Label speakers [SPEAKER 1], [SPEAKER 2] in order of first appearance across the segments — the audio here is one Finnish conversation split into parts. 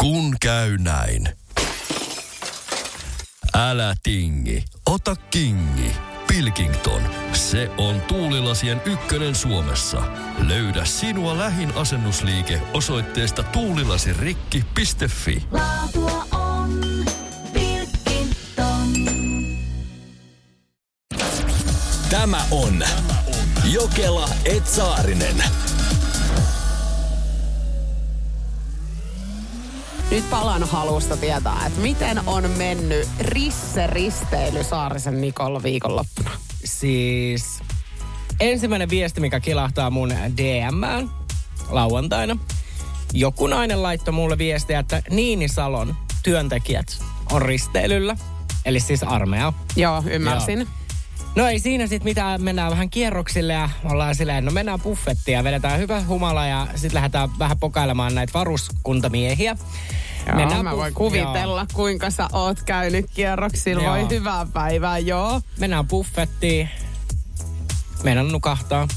[SPEAKER 1] Kun käy näin. Älä tingi, ota kingi. Pilkington, se on tuulilasien ykkönen Suomessa. Löydä sinua lähin asennusliike osoitteesta tuulilasirikki.fi.
[SPEAKER 2] Laatua on Pilkington.
[SPEAKER 3] Tämä on Jokela & Saarinen.
[SPEAKER 4] Nyt palan halusta tietää, että miten on mennyt risteily Saarisen Nikolla viikonloppuna.
[SPEAKER 5] Siis ensimmäinen viesti, mikä kilahtaa mun DM:ään lauantaina. Joku nainen laittoi mulle viestiä, että Niinisalon työntekijät on risteilyllä. Eli siis armeija.
[SPEAKER 4] Joo, ymmärsin.
[SPEAKER 5] Joo. No ei siinä sit mitään, mennään vähän kierroksille ja ollaan silleen, no mennään buffettiin ja vedetään hyvä humala ja sit lähdetään vähän pokailemaan näitä varuskuntamiehiä.
[SPEAKER 4] Joo, mä voin kuvitella, kuinka sä oot käynyt kierroksilla. Joo. Voi hyvää päivää, joo.
[SPEAKER 5] Mennään buffettiin. Mennään nukahtaa.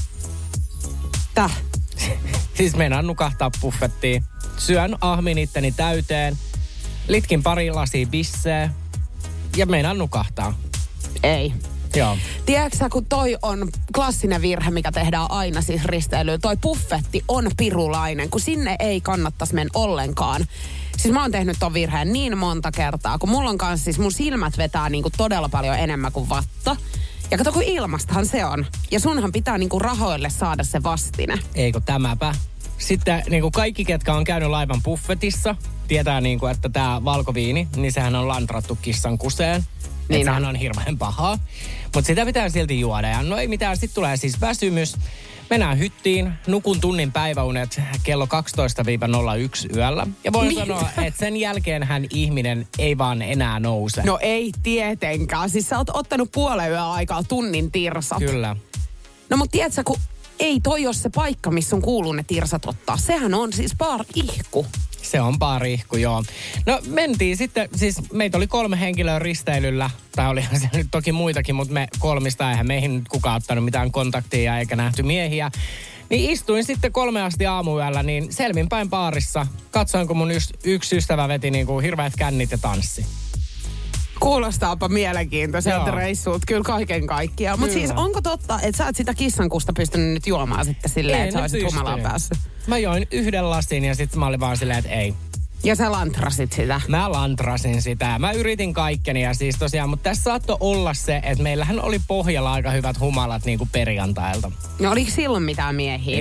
[SPEAKER 4] Täh?
[SPEAKER 5] Siis mennään nukahtaa buffettiin. Syön ahmin itteni täyteen. Litkin pari lasia bisseä. Ja mennään nukahtaa.
[SPEAKER 4] Ei.
[SPEAKER 5] Joo.
[SPEAKER 4] Tiedätkö sä, kun toi on klassinen virhe, mikä tehdään aina siis risteilyyn. Toi buffetti on pirulainen, kun sinne ei kannattaisi mennä ollenkaan. Siis mä oon tehnyt ton virheen niin monta kertaa, kun mulla on kanssa siis mun silmät vetää niinku todella paljon enemmän kuin vatta. Ja kato, kun ilmastahan se on. Ja sunhan pitää niinku rahoille saada se vastine.
[SPEAKER 5] Eikö tämäpä? Sitten niinku kaikki, ketkä on käynyt laivan buffetissa, tietää niinku, että tää valkoviini, niin sehän on lantrattu kissan kuseen. Niin sehän on hirveän pahaa. Mutta sitä pitää silti juoda. Ja no ei mitään, sitten tulee siis väsymys. Mennään hyttiin, nukun tunnin päiväunet kello 12-01 yöllä. Ja voin sanoa, että sen jälkeen hän ihminen ei vaan enää nouse.
[SPEAKER 4] No ei tietenkään. Siis sä oot ottanut puolen yön aikaa tunnin tirsat.
[SPEAKER 5] Kyllä.
[SPEAKER 4] No mut tiedätkö, kun ei toi ole se paikka, missä on kuuluu ne tirsat ottaa. Sehän on siis bar-ihku.
[SPEAKER 5] Se on bar-ihku, joo. No mentiin sitten, siis meitä oli 3 henkilöä risteilyllä. Tai olihan se nyt toki muitakin, mutta me 3, eihän meihin nyt kukaan ottanut mitään kontaktia eikä nähty miehiä. Niin istuin sitten 3 asti aamuyöllä, niin selvinpäin baarissa. Katsoin, kun mun yksi ystävä veti niin kuin hirveät kännit ja tanssi.
[SPEAKER 4] Kuulostaapa mielenkiintoiselta reissulta, kyllä kaiken kaikkiaan. Mutta siis onko totta, että sä et sitä kissankusta pystynyt nyt juomaan sitten silleen, että sä olisit humalaan päässyt?
[SPEAKER 5] Mä join 1 lasin ja sitten mä olin vaan silleen, että ei.
[SPEAKER 4] Ja sä lantrasit sitä?
[SPEAKER 5] Mä lantrasin sitä. Mä yritin kaikkeni ja siis tosiaan, mutta tässä saattoi olla se, että meillähän oli pohjalla aika hyvät humalat niin kuin perjantailta.
[SPEAKER 4] No oliko silloin mitään miehiä?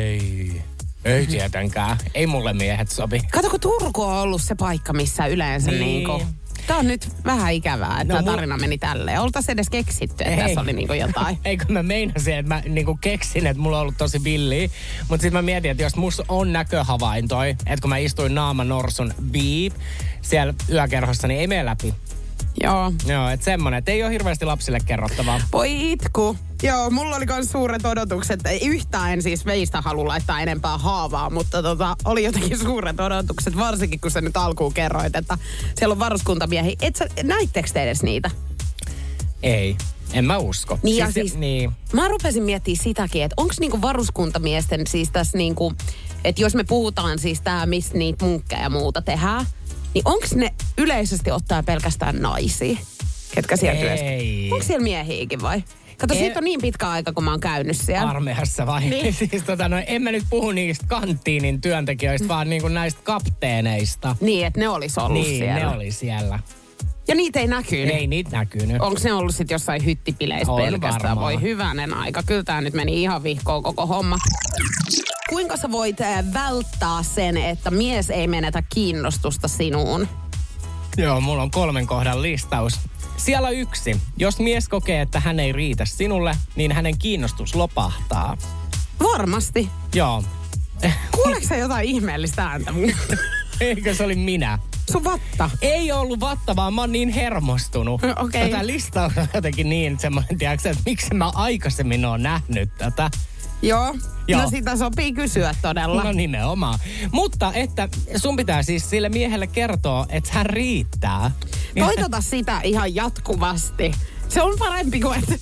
[SPEAKER 5] Ei tietenkään. Ei mulle miehet sopi.
[SPEAKER 4] Kato, kun Turku on ollut se paikka, missä yleensä niinku... Tää on nyt vähän ikävää, että tarina meni tälleen. Oltaisiin edes keksitty, että tässä oli niinku jotain.
[SPEAKER 5] Eikö mä meinasin, että mä niinku keksin, että mulla on ollut tosi villiä. Mutta sitten mä mietin, että jos musta on näköhavaintoi, että kun mä istuin naamanorsun beep siellä yökerhossa, niin ei mene läpi.
[SPEAKER 4] Joo.
[SPEAKER 5] Joo, että semmonen, että ei ole hirveästi lapsille kerrottavaa.
[SPEAKER 4] Voi itku. Joo, mulla oli myös suuret odotukset. Ei yhtään en siis meistä halua laittaa enempää haavaa, mutta oli jotenkin suuret odotukset, varsinkin kun sä nyt alkuun kerroit, että siellä on varuskuntamiehiä. Näittekö te edes niitä?
[SPEAKER 5] Ei, en mä usko.
[SPEAKER 4] Niin, mä rupesin miettimään sitäkin, että onko niinku varuskuntamiesten siis tässä niinku, että jos me puhutaan siis tää, missä niitä munkkeja ja muuta tehdään, niin onko ne yleisesti ottaen pelkästään naisia, ketkä siellä työskentelevät? Onko siellä miehiäkin vai? Kato, siitä on niin pitkä aika, kun mä oon käynyt siellä.
[SPEAKER 5] Armeijassa vai?
[SPEAKER 4] Niin.
[SPEAKER 5] Siis en mä nyt puhu niistä kanttiinin työntekijöistä, vaan niinku näistä kapteeneista.
[SPEAKER 4] Niin, että ne olisi ollut siellä.
[SPEAKER 5] Niin, ne oli siellä.
[SPEAKER 4] Ja niitä ei näkynyt?
[SPEAKER 5] Ei niitä näkynyt.
[SPEAKER 4] Onko ne ollut sitten jossain hyttipileissä pelkästään?
[SPEAKER 5] Varmaan.
[SPEAKER 4] Voi hyvänen aika. Kyllä tää nyt meni ihan vihkoon koko homma. Kuinka sä voit välttää sen, että mies ei menetä kiinnostusta sinuun?
[SPEAKER 5] Joo, mulla on 3 kohdan listaus. Siellä 1. Jos mies kokee, että hän ei riitä sinulle, niin hänen kiinnostus lopahtaa.
[SPEAKER 4] Varmasti.
[SPEAKER 5] Joo.
[SPEAKER 4] Kuuleeko sä jotain ihmeellistä ääntä?
[SPEAKER 5] Eikö se oli minä?
[SPEAKER 4] Sun vatta?
[SPEAKER 5] Ei ollut vatta, vaan mä oon niin hermostunut.
[SPEAKER 4] Okei.
[SPEAKER 5] Tätä listaa on jotenkin niin semmoinen, tiedätkö, että miksi mä aikaisemmin oon nähnyt tätä.
[SPEAKER 4] Joo.
[SPEAKER 5] Joo.
[SPEAKER 4] No sitä sopii kysyä todella.
[SPEAKER 5] No nimenomaan. Mutta että sun pitää siis sille miehelle kertoa, että hän riittää.
[SPEAKER 4] Toitota sitä ihan jatkuvasti. Se on parempi kuin, että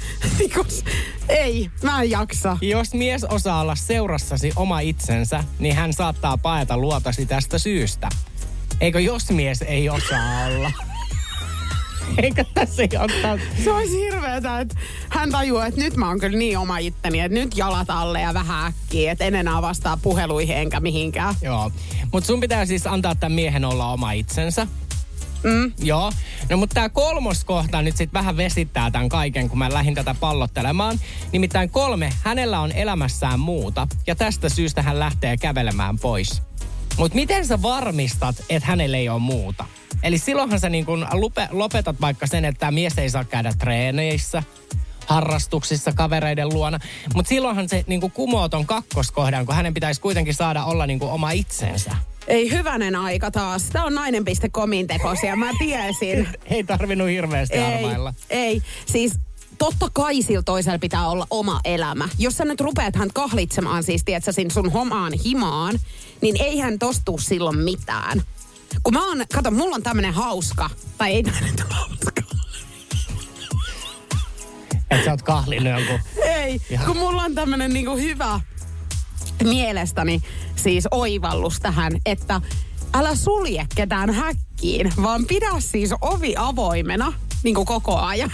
[SPEAKER 4] ei, mä en jaksa.
[SPEAKER 5] Jos mies osaa olla seurassasi oma itsensä, niin hän saattaa paeta luotasi tästä syystä. Eikö jos mies ei osaa olla? Eikö tässä ei ottaa?
[SPEAKER 4] Se olisi hirveetä, että hän tajuaa, että nyt mä oon kyllä niin oma itteni, että nyt jalat alle ja vähän äkkiä, että en enää vastaa puheluihin enkä mihinkään.
[SPEAKER 5] Joo, mutta sun pitää siis antaa tämän miehen olla oma itsensä. Joo, no mutta tämä 3. kohta nyt sitten vähän vesittää tämän kaiken, kun mä lähdin tätä pallottelemaan. Nimittäin 3, hänellä on elämässään muuta ja tästä syystä hän lähtee kävelemään pois. Mutta miten sä varmistat, että hänellä ei ole muuta? Eli silloinhan sä niin kun lopetat vaikka sen, että tämä mies ei saa käydä treeneissä, harrastuksissa, kavereiden luona. Mutta silloinhan se niin kun kumoo ton 2. kohdan, kun hänen pitäisi kuitenkin saada olla niin kun oma itsensä.
[SPEAKER 4] Ei hyvänen aika taas. Tämä on nainen.comin tekosia, mä tiesin.
[SPEAKER 5] Ei tarvinnut hirveästi arvailla.
[SPEAKER 4] Ei, siis totta kai sillä toisella pitää olla oma elämä. Jos sä nyt rupeat hän kahlitsemaan siis, tiedätkö, sun homaan himaan, niin eihän tostu silloin mitään. Kun mulla on tämmönen hauska, tai ei tämä nyt hauska.
[SPEAKER 5] Et sä oot kahlinut jonkun.
[SPEAKER 4] Ei, kun mulla on tämmönen niinku hyvä mielestäni siis oivallus tähän, että älä sulje ketään häkkiin, vaan pidä siis ovi avoimena niinku koko ajan.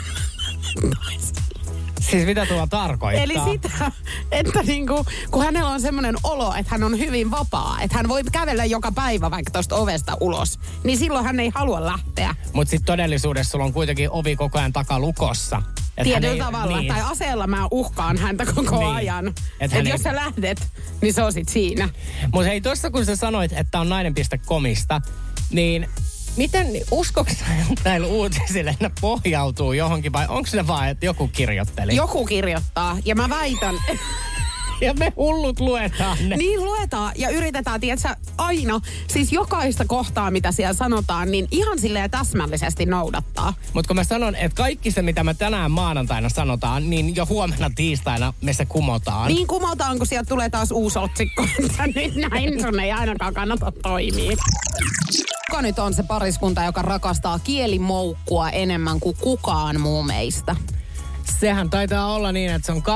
[SPEAKER 5] Siis mitä tuo tarkoittaa?
[SPEAKER 4] Eli sitä, että niinku, kun hänellä on semmoinen olo, että hän on hyvin vapaa, että hän voi kävellä joka päivä vaikka tuosta ovesta ulos, niin silloin hän ei halua lähteä.
[SPEAKER 5] Mutta sitten todellisuudessa sulla on kuitenkin ovi koko ajan takalukossa.
[SPEAKER 4] Tietyllä tavalla. Niin. Tai aseella mä uhkaan häntä koko ajan. Että jos sä lähdet, niin se on sit siinä.
[SPEAKER 5] Mutta hei, tuossa kun sä sanoit, että on nainen.comista, niin miten, uskoks näillä uutisille, että ne pohjautuu johonkin vai onko se vaan, että joku kirjoitteli?
[SPEAKER 4] Joku kirjoittaa ja mä väitän.
[SPEAKER 5] Ja me hullut luetaan ne.
[SPEAKER 4] Niin luetaan ja yritetään, tiedätkö, aina, siis jokaista kohtaa, mitä siellä sanotaan, niin ihan silleen täsmällisesti noudattaa.
[SPEAKER 5] Mutta kun mä sanon, että kaikki se, mitä me tänään maanantaina sanotaan, niin jo huomenna tiistaina me se kumotaan.
[SPEAKER 4] Niin kumotaan, kun sieltä tulee taas uusi otsikko, että nyt näin sun ei ainakaan kannata toimia. Kuka nyt on se pariskunta, joka rakastaa kielimoukkua enemmän kuin kukaan muu meistä?
[SPEAKER 5] Sehän taitaa olla niin, että se on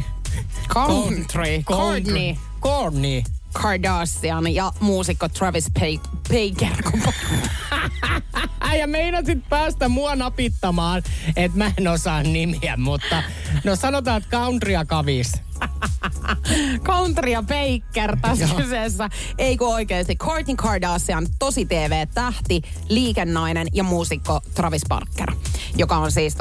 [SPEAKER 5] Kourtney
[SPEAKER 4] Kardashian ja muusikko Travis Baker.
[SPEAKER 5] Ja meinasit päästä mua napittamaan, että mä en osaa nimiä, mutta no sanotaan, että Country ja Kavis.
[SPEAKER 4] Country ja Baker tässä kyseessä. Ei kun oikeasti. Kourtney Kardashian, tosi TV-tähti, liikennainen ja muusikko Travis Barker, joka on siis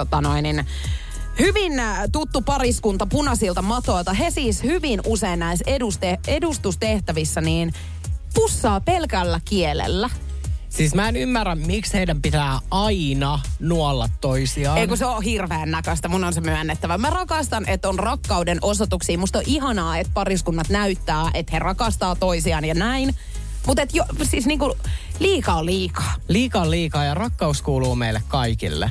[SPEAKER 4] hyvin tuttu pariskunta punaisilta matoilta. He siis hyvin usein näissä edustustehtävissä niin pussaa pelkällä kielellä.
[SPEAKER 5] Siis mä en ymmärrä, miksi heidän pitää aina nuolla toisiaan.
[SPEAKER 4] Eikö se ole hirveän näköistä, mun on se myönnettävä. Mä rakastan, että on rakkauden osoituksia. Musta on ihanaa, että pariskunnat näyttää, että he rakastaa toisiaan ja näin. Mutta siis niinku liika on liikaa.
[SPEAKER 5] Liika on liikaa ja rakkaus kuuluu meille kaikille.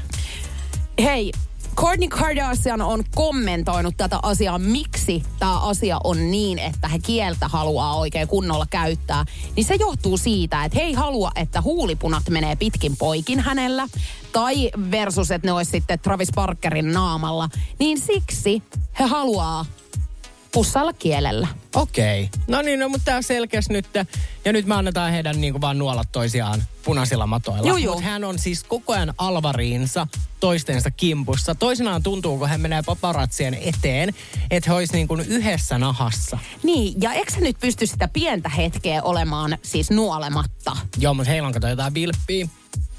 [SPEAKER 4] Hei, Kourtney Kardashian on kommentoinut tätä asiaa, miksi tämä asia on niin, että he kieltä haluaa oikein kunnolla käyttää. Niin se johtuu siitä, että he ei halua, että huulipunat menee pitkin poikin hänellä. Tai versus, että ne olisi sitten Travis Barkerin naamalla. Niin siksi he haluaa pussailla kielellä.
[SPEAKER 5] Okei. No niin, no, mutta tää selkeästi nyt. Ja nyt me annetaan heidän niinku vaan nuolla toisiaan punaisilla matoilla. Mutta hän on siis koko ajan alvariinsa toistensa kimpussa. Toisinaan tuntuu, kun hän menee paparazzien eteen, että he olisi niin kuin yhdessä nahassa.
[SPEAKER 4] Niin, ja eikö sä nyt pysty sitä pientä hetkeä olemaan siis nuolematta?
[SPEAKER 5] Joo, mutta heillä on kato jotain vilppiä.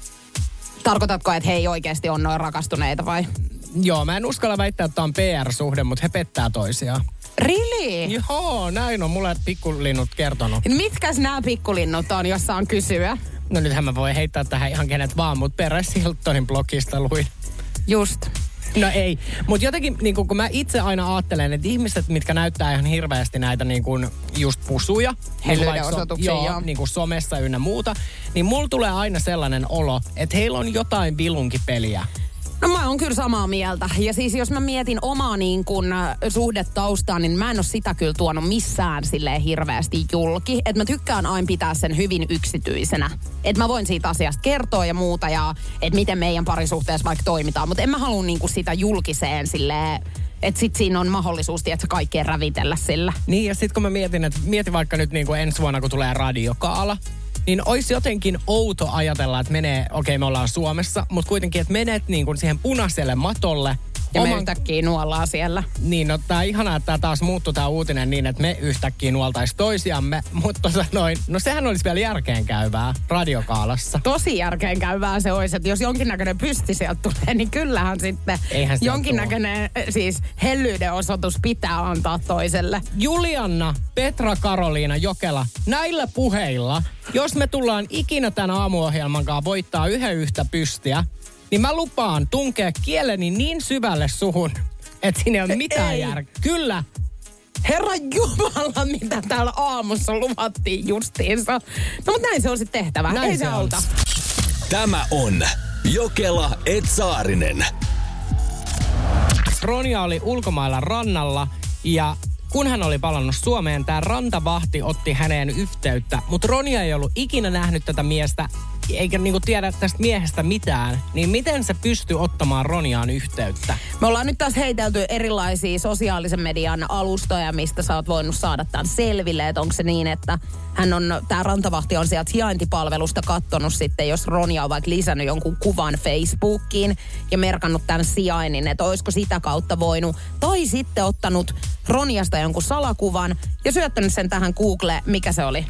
[SPEAKER 4] Tarkoitatko, että he ei oikeasti ole noin rakastuneita vai?
[SPEAKER 5] Joo, mä en uskalla väittää, että on PR-suhde, mutta he pettää toisiaan.
[SPEAKER 4] Really?
[SPEAKER 5] Joo, näin on mulle pikkulinnut kertonut.
[SPEAKER 4] Mitkäs nämä pikkulinnut on, jos saan kysyä?
[SPEAKER 5] No nythän mä voin heittää tähän ihan kenet vaan, mutta Paris Hiltonin blogista luin.
[SPEAKER 4] Just.
[SPEAKER 5] No ei, mutta jotenkin niin kun mä itse aina ajattelen, että ihmiset, mitkä näyttää ihan hirveästi näitä niin kun just pusuja.
[SPEAKER 4] Hellyyden-osoituksia, joo.
[SPEAKER 5] Niin kuin somessa ynnä muuta. Niin mulla tulee aina sellainen olo, että heillä on jotain vilunkipeliä.
[SPEAKER 4] No mä oon kyllä samaa mieltä. Ja siis jos mä mietin omaa niin kun suhdetaustaa, niin mä en ole sitä kyllä tuonut missään silleen hirveästi julki. Että mä tykkään aina pitää sen hyvin yksityisenä. Että mä voin siitä asiasta kertoa ja muuta ja että miten meidän parisuhteessa vaikka toimitaan. Mutta en mä halua niin kun sitä julkiseen silleen, että sit siinä on mahdollisuus, että kaikkea rävitellä sillä.
[SPEAKER 5] Niin ja sit kun mä mietin, että mieti vaikka nyt niin kuin ensi vuonna, kun tulee radiokaala. niin olisi jotenkin outo ajatella, että menee, me ollaan Suomessa, mutta kuitenkin, että menet niin kuin siihen punaiselle matolle.
[SPEAKER 4] Ja me yhtäkkiä nuollaan siellä.
[SPEAKER 5] Niin, no tää ihanaa, että tää taas muuttui tää uutinen niin, että me yhtäkkiä nuoltais toisiamme, mutta no sehän olisi vielä järkeenkäyvää radiokaalassa.
[SPEAKER 4] Tosi järkeenkäyvää se olisi, että jos jonkinnäköinen pysti sieltä tulee, niin kyllähän sitten jonkinnäköinen siis hellyyden osoitus pitää antaa toiselle.
[SPEAKER 5] Julianna, Petra, Karoliina, Jokela, näillä puheilla, jos me tullaan ikinä tämän aamuohjelmankaan voittaa yhtä pystiä, niin mä lupaan tunkea kieleni niin syvälle suhun, että siinä ei ole mitään järkeä. Kyllä.
[SPEAKER 4] Herra Jumala, mitä täällä aamussa luvattiin justiinsa. No mutta näin se on sitten tehtävä.
[SPEAKER 5] Näin
[SPEAKER 4] ei se auta.
[SPEAKER 3] Tämä on Jokela & Saarinen.
[SPEAKER 5] Ronja oli ulkomailla rannalla ja kun hän oli palannut Suomeen, tämä rantavahti otti häneen yhteyttä. Mutta Ronja ei ollut ikinä nähnyt tätä miestä, eikä niinku tiedä tästä miehestä mitään. Niin miten se pystyy ottamaan Ronjaan yhteyttä?
[SPEAKER 4] Me ollaan nyt taas heitelty erilaisia sosiaalisen median alustoja, mistä sä oot voinut saada tämän selville. Että onko se niin, että tämä rantavahti on sieltä sijaintipalvelusta kattonut sitten, jos Ronja on vaikka lisännyt jonkun kuvan Facebookiin ja merkannut tämän sijainnin, että olisiko sitä kautta voinut. Tai sitten ottanut Ronjasta jonkun salakuvan ja syöttänyt sen tähän Google, mikä se oli?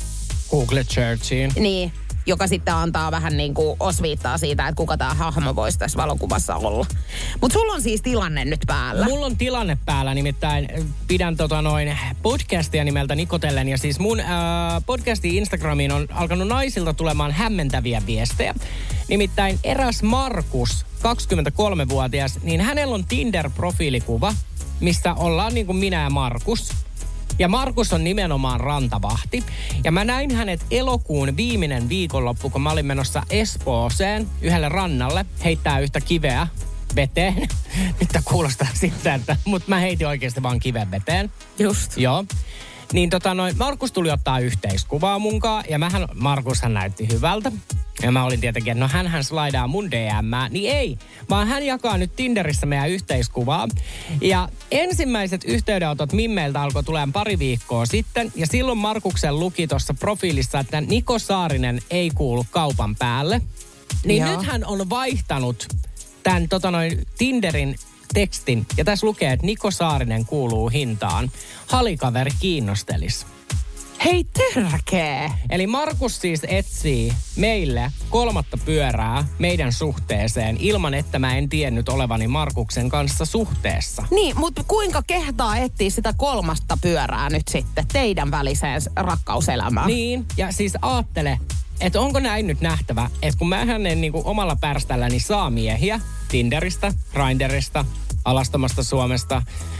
[SPEAKER 5] Google Searchiin.
[SPEAKER 4] Niin, joka sitten antaa vähän niin kuin osviittaa siitä, että kuka tämä hahmo voisi tässä valokuvassa olla. Mutta sulla on siis tilanne nyt päällä.
[SPEAKER 5] Mulla on tilanne päällä, nimittäin pidän podcastia nimeltä Nikotellen. Ja siis mun podcastin Instagramiin on alkanut naisilta tulemaan hämmentäviä viestejä. Nimittäin eräs Markus, 23-vuotias, niin hänellä on Tinder-profiilikuva, mistä ollaan niin kuin minä ja Markus. Ja Markus on nimenomaan rantavahti. Ja mä näin hänet elokuun viimeinen viikonloppu, kun mä olin menossa Espooseen yhdelle rannalle heittää yhtä kiveä veteen. Nyt tää kuulostaa siltä, mutta mä heitin oikeasti vaan kiven veteen.
[SPEAKER 4] Just.
[SPEAKER 5] Joo. Niin Markus tuli ottaa yhteiskuvaa munkaan ja Markushan näytti hyvältä. Ja mä olin tietenkin, että no hänhän slaidaa mun DM:ää. Niin ei, vaan hän jakaa nyt Tinderissä meidän yhteiskuvaa. Ja ensimmäiset yhteydenotot Mimmeiltä alkoi tulemaan pari viikkoa sitten. Ja silloin Markuksen luki tuossa profiilissa, että Niko Saarinen ei kuulu kaupan päälle. Niin nyt hän on vaihtanut tämän Tinderin tekstin. Ja tässä lukee, että Niko Saarinen kuuluu hintaan. Halikaveri kiinnostelis.
[SPEAKER 4] Hei törkee!
[SPEAKER 5] Eli Markus siis etsii meille 3. pyörää meidän suhteeseen ilman, että mä en tiennyt olevani Markuksen kanssa suhteessa.
[SPEAKER 4] Niin, mutta kuinka kehtaa etsiä sitä 3. pyörää nyt sitten teidän väliseen rakkauselämään?
[SPEAKER 5] Niin, ja siis aattele, että onko näin nyt nähtävä, että kun mä hänen niin kuin omalla pärställäni saa miehiä Tinderistä, Grindrista, Alastomasta Suomesta,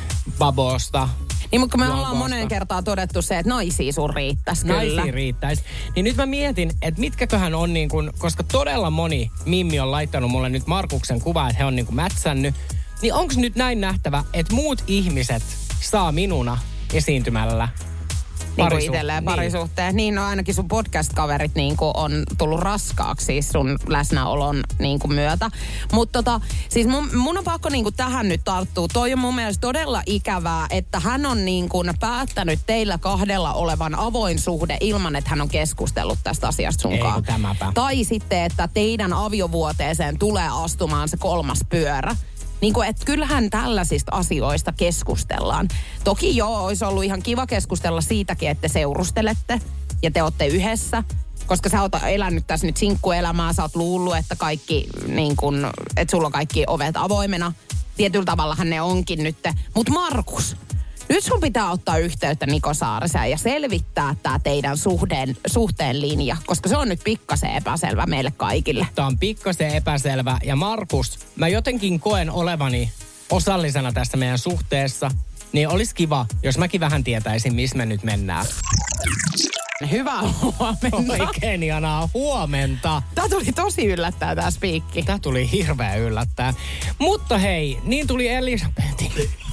[SPEAKER 5] Babosta.
[SPEAKER 4] Niin, mutta me ollaan moneen kertaan todettu se, että naisia sun riittäisi kyllä.
[SPEAKER 5] Naisia riittäisi. Niin nyt mä mietin, että mitkäköhän on niin kuin, koska todella moni mimmi on laittanut mulle nyt Markuksen kuvaa, että he on niin kuin mätsännyt. Niin onko nyt näin nähtävä, että muut ihmiset saa minuna esiintymällä
[SPEAKER 4] niin kuin itselleen parisuhteen. Niin, no ainakin sun podcast-kaverit niin kuin on tullut raskaaksi siis sun läsnäolon niin kuin myötä. Mutta siis mun on pakko niin kuin tähän nyt tarttua. Toi on mun mielestä todella ikävää, että hän on niin kuin päättänyt teillä 2 olevan avoin suhde ilman, että hän on keskustellut tästä asiasta sunkaan. Tai sitten, että teidän aviovuoteeseen tulee astumaan se 3. pyörä. Niin kuin, että kyllähän tällaisista asioista keskustellaan. Toki olisi ollut ihan kiva keskustella siitäkin, että te seurustelette ja te olette yhdessä. Koska sä oot elänyt tässä nyt sinkkuelämää, sä oot luullut, että kaikki, niin kun, että sulla on kaikki ovet avoimena. Tietyllä tavallahan ne onkin nyt. Mutta Markus, nyt sun pitää ottaa yhteyttä Niko Saariseen ja selvittää tää teidän suhteen linja, koska se on nyt pikkasen epäselvä meille kaikille.
[SPEAKER 5] Tämä on pikkasen epäselvä ja Markus, mä jotenkin koen olevani osallisena tässä meidän suhteessa, niin olisi kiva, jos mäkin vähän tietäisin, missä me nyt mennään.
[SPEAKER 4] Hyvää huomenta.
[SPEAKER 5] Oikein ihanaa huomenta.
[SPEAKER 4] Tää tuli tosi yllättää tää spiikki.
[SPEAKER 5] Tää tuli hirveän yllättää. Mutta hei, niin tuli Elisabetin.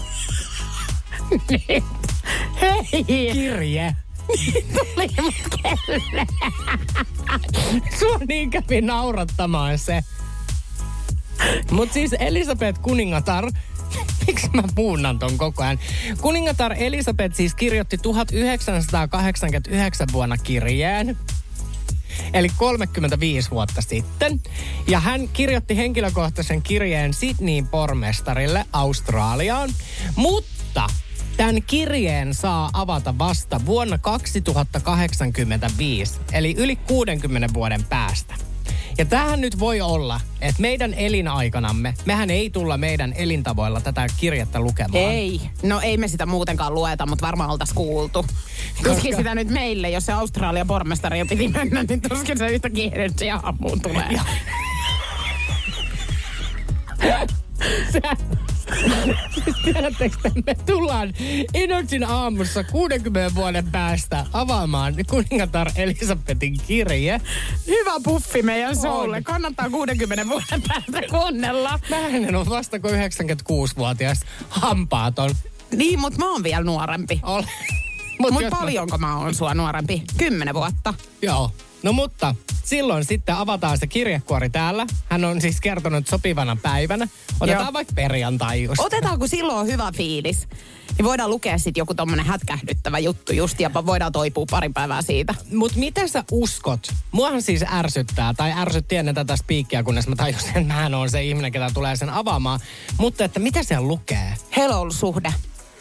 [SPEAKER 4] Hei!
[SPEAKER 5] Kirje.
[SPEAKER 4] Tuli mut kelle?
[SPEAKER 5] Sua niin kävi naurattamaan se. Mut siis Elisabeth kuningatar, miksi mä puunnan ton koko ajan? Kuningatar Elisabeth siis kirjoitti 1989 vuonna kirjeen. eli 35 vuotta sitten. Ja hän kirjoitti henkilökohtaisen kirjeen Sydneyn pormestarille Australiaan, mutta tämän kirjeen saa avata vasta vuonna 2085, eli yli 60 vuoden päästä. Ja tämähän nyt voi olla, että meidän elinaikanamme, mehän ei tulla meidän elintavoilla tätä kirjettä lukemaan.
[SPEAKER 4] Ei. No ei me sitä muutenkaan lueta, mutta varmaan oltaisiin kuultu. Tuskin sitä nyt meille, jos se Australian pormestari jo piti mennä, niin tuskin se yhtä kiireesti ja aamuun tulee.
[SPEAKER 5] Siis tiedättekö, että me tullaan Energin aamussa 60 vuoden päästä avaamaan kuningatar Elisabetin kirje.
[SPEAKER 4] Hyvä puffi meidän showlle. Kannattaa 60 vuoden päästä kuunnella.
[SPEAKER 5] Mähän on vasta kuin 96-vuotias hampaaton.
[SPEAKER 4] Niin, mutta mä oon vielä nuorempi. Mutta paljonko mä oon sua nuorempi? 10 vuotta.
[SPEAKER 5] Joo. No mutta silloin sitten avataan se kirjekuori täällä. Hän on siis kertonut sopivana päivänä. Otetaan vaikka perjantai just.
[SPEAKER 4] Otetaan, kun silloin on hyvä fiilis. Niin voidaan lukea sitten joku tommonen hätkähdyttävä juttu just ja voidaan toipua pari päivää siitä.
[SPEAKER 5] Mut mitä sä uskot? Muahan siis ärsyttää, tai ärsytti ennen tätä spiikkiä, kunnes mä tajusin, että mähän on se ihminen, ketä tulee sen avaamaan. Mutta että mitä siellä lukee?
[SPEAKER 4] Hello-suhde.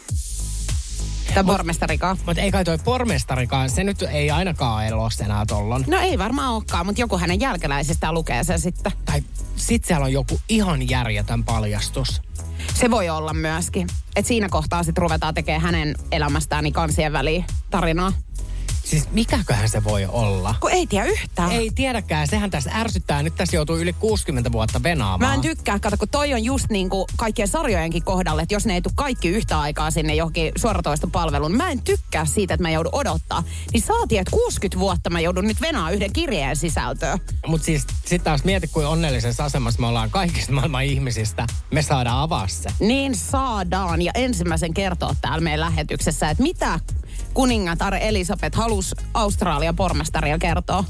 [SPEAKER 4] Tämä pormestarikaan.
[SPEAKER 5] Mutta ei kai toi pormestarikaan, se nyt ei ainakaan elossa enää tollon.
[SPEAKER 4] No ei varmaan olekaan, mutta joku hänen jälkeläisestään lukee sen sitten.
[SPEAKER 5] Tai sit siellä on joku ihan järjetön paljastus.
[SPEAKER 4] Se voi olla myöskin. Että siinä kohtaa sitten ruvetaan tekemään hänen elämästään niin kansien väliin tarinaa.
[SPEAKER 5] Siis mikäköhän se voi olla?
[SPEAKER 4] Kun ei tiedä yhtään.
[SPEAKER 5] Ei tiedäkään, sehän tässä ärsyttää. Nyt tässä joutuu yli 60 vuotta venaamaan.
[SPEAKER 4] Mä en tykkää, kato, kun toi on just niin kuin kaikkien sarjojenkin kohdalle, että jos ne ei tule kaikki yhtä aikaa sinne johonkin suoratoistopalveluun. Mä en tykkää siitä, että mä joudun odottaa. Niin saatiin, että 60 vuotta mä joudun nyt venaa yhden kirjeen sisältöön.
[SPEAKER 5] Mut siis sit taas mieti, kuin onnellisessa asemassa me ollaan kaikista maailman ihmisistä. Me saadaan avaa se.
[SPEAKER 4] Niin saadaan. Ja ensimmäisen kertoa täällä meidän lähetyksessä, että mitä kuningatar Elisabeth halusi Australian pormestaria kertoa.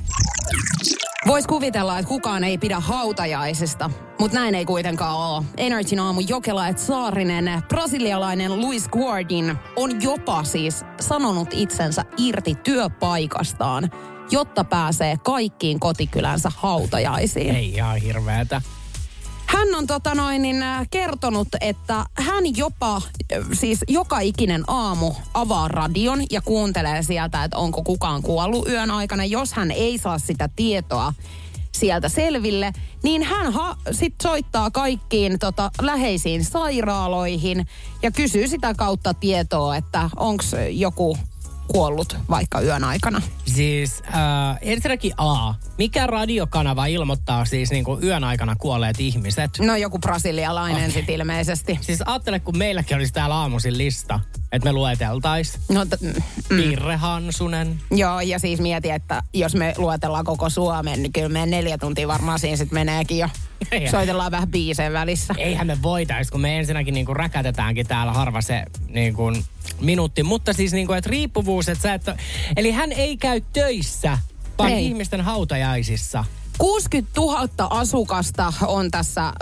[SPEAKER 4] Vois kuvitella, että kukaan ei pidä hautajaisista, mutta näin ei kuitenkaan ole. Energin aamu Jokela et Saarinen, brasilialainen Luis Guardin on jopa siis sanonut itsensä irti työpaikastaan, jotta pääsee kaikkiin kotikylänsä hautajaisiin.
[SPEAKER 5] Ei ihan hirveetä.
[SPEAKER 4] Hän on kertonut, että hän jopa siis joka ikinen aamu avaa radion ja kuuntelee sieltä, että onko kukaan kuollut yön aikana. Jos hän ei saa sitä tietoa sieltä selville, niin hän sitten soittaa kaikkiin läheisiin sairaaloihin ja kysyy sitä kautta tietoa, että onko joku kuollut vaikka yön aikana.
[SPEAKER 5] Siis ensinnäkin mikä radiokanava ilmoittaa siis niinku yön aikana kuolleet ihmiset?
[SPEAKER 4] No joku brasilialainen sit ilmeisesti.
[SPEAKER 5] Siis ajattele, kun meilläkin olisi täällä aamuisin lista, että me lueteltais.
[SPEAKER 4] No,
[SPEAKER 5] Pirre Hansunen.
[SPEAKER 4] Joo, ja siis mieti, että jos me luetellaan koko Suomen, niin kyllä meidän 4 tuntia varmaan siinä sitten meneekin jo. Soitellaan vähän biiseen välissä.
[SPEAKER 5] Eihän me voitais, kun me ensinnäkin niinku räkätetäänkin täällä harva se niinku minuutti. Mutta siis niinku, että riippuvuus, että eli hän ei käy töissä, vaan ihmisten hautajaisissa.
[SPEAKER 4] 60 000 asukasta on tässä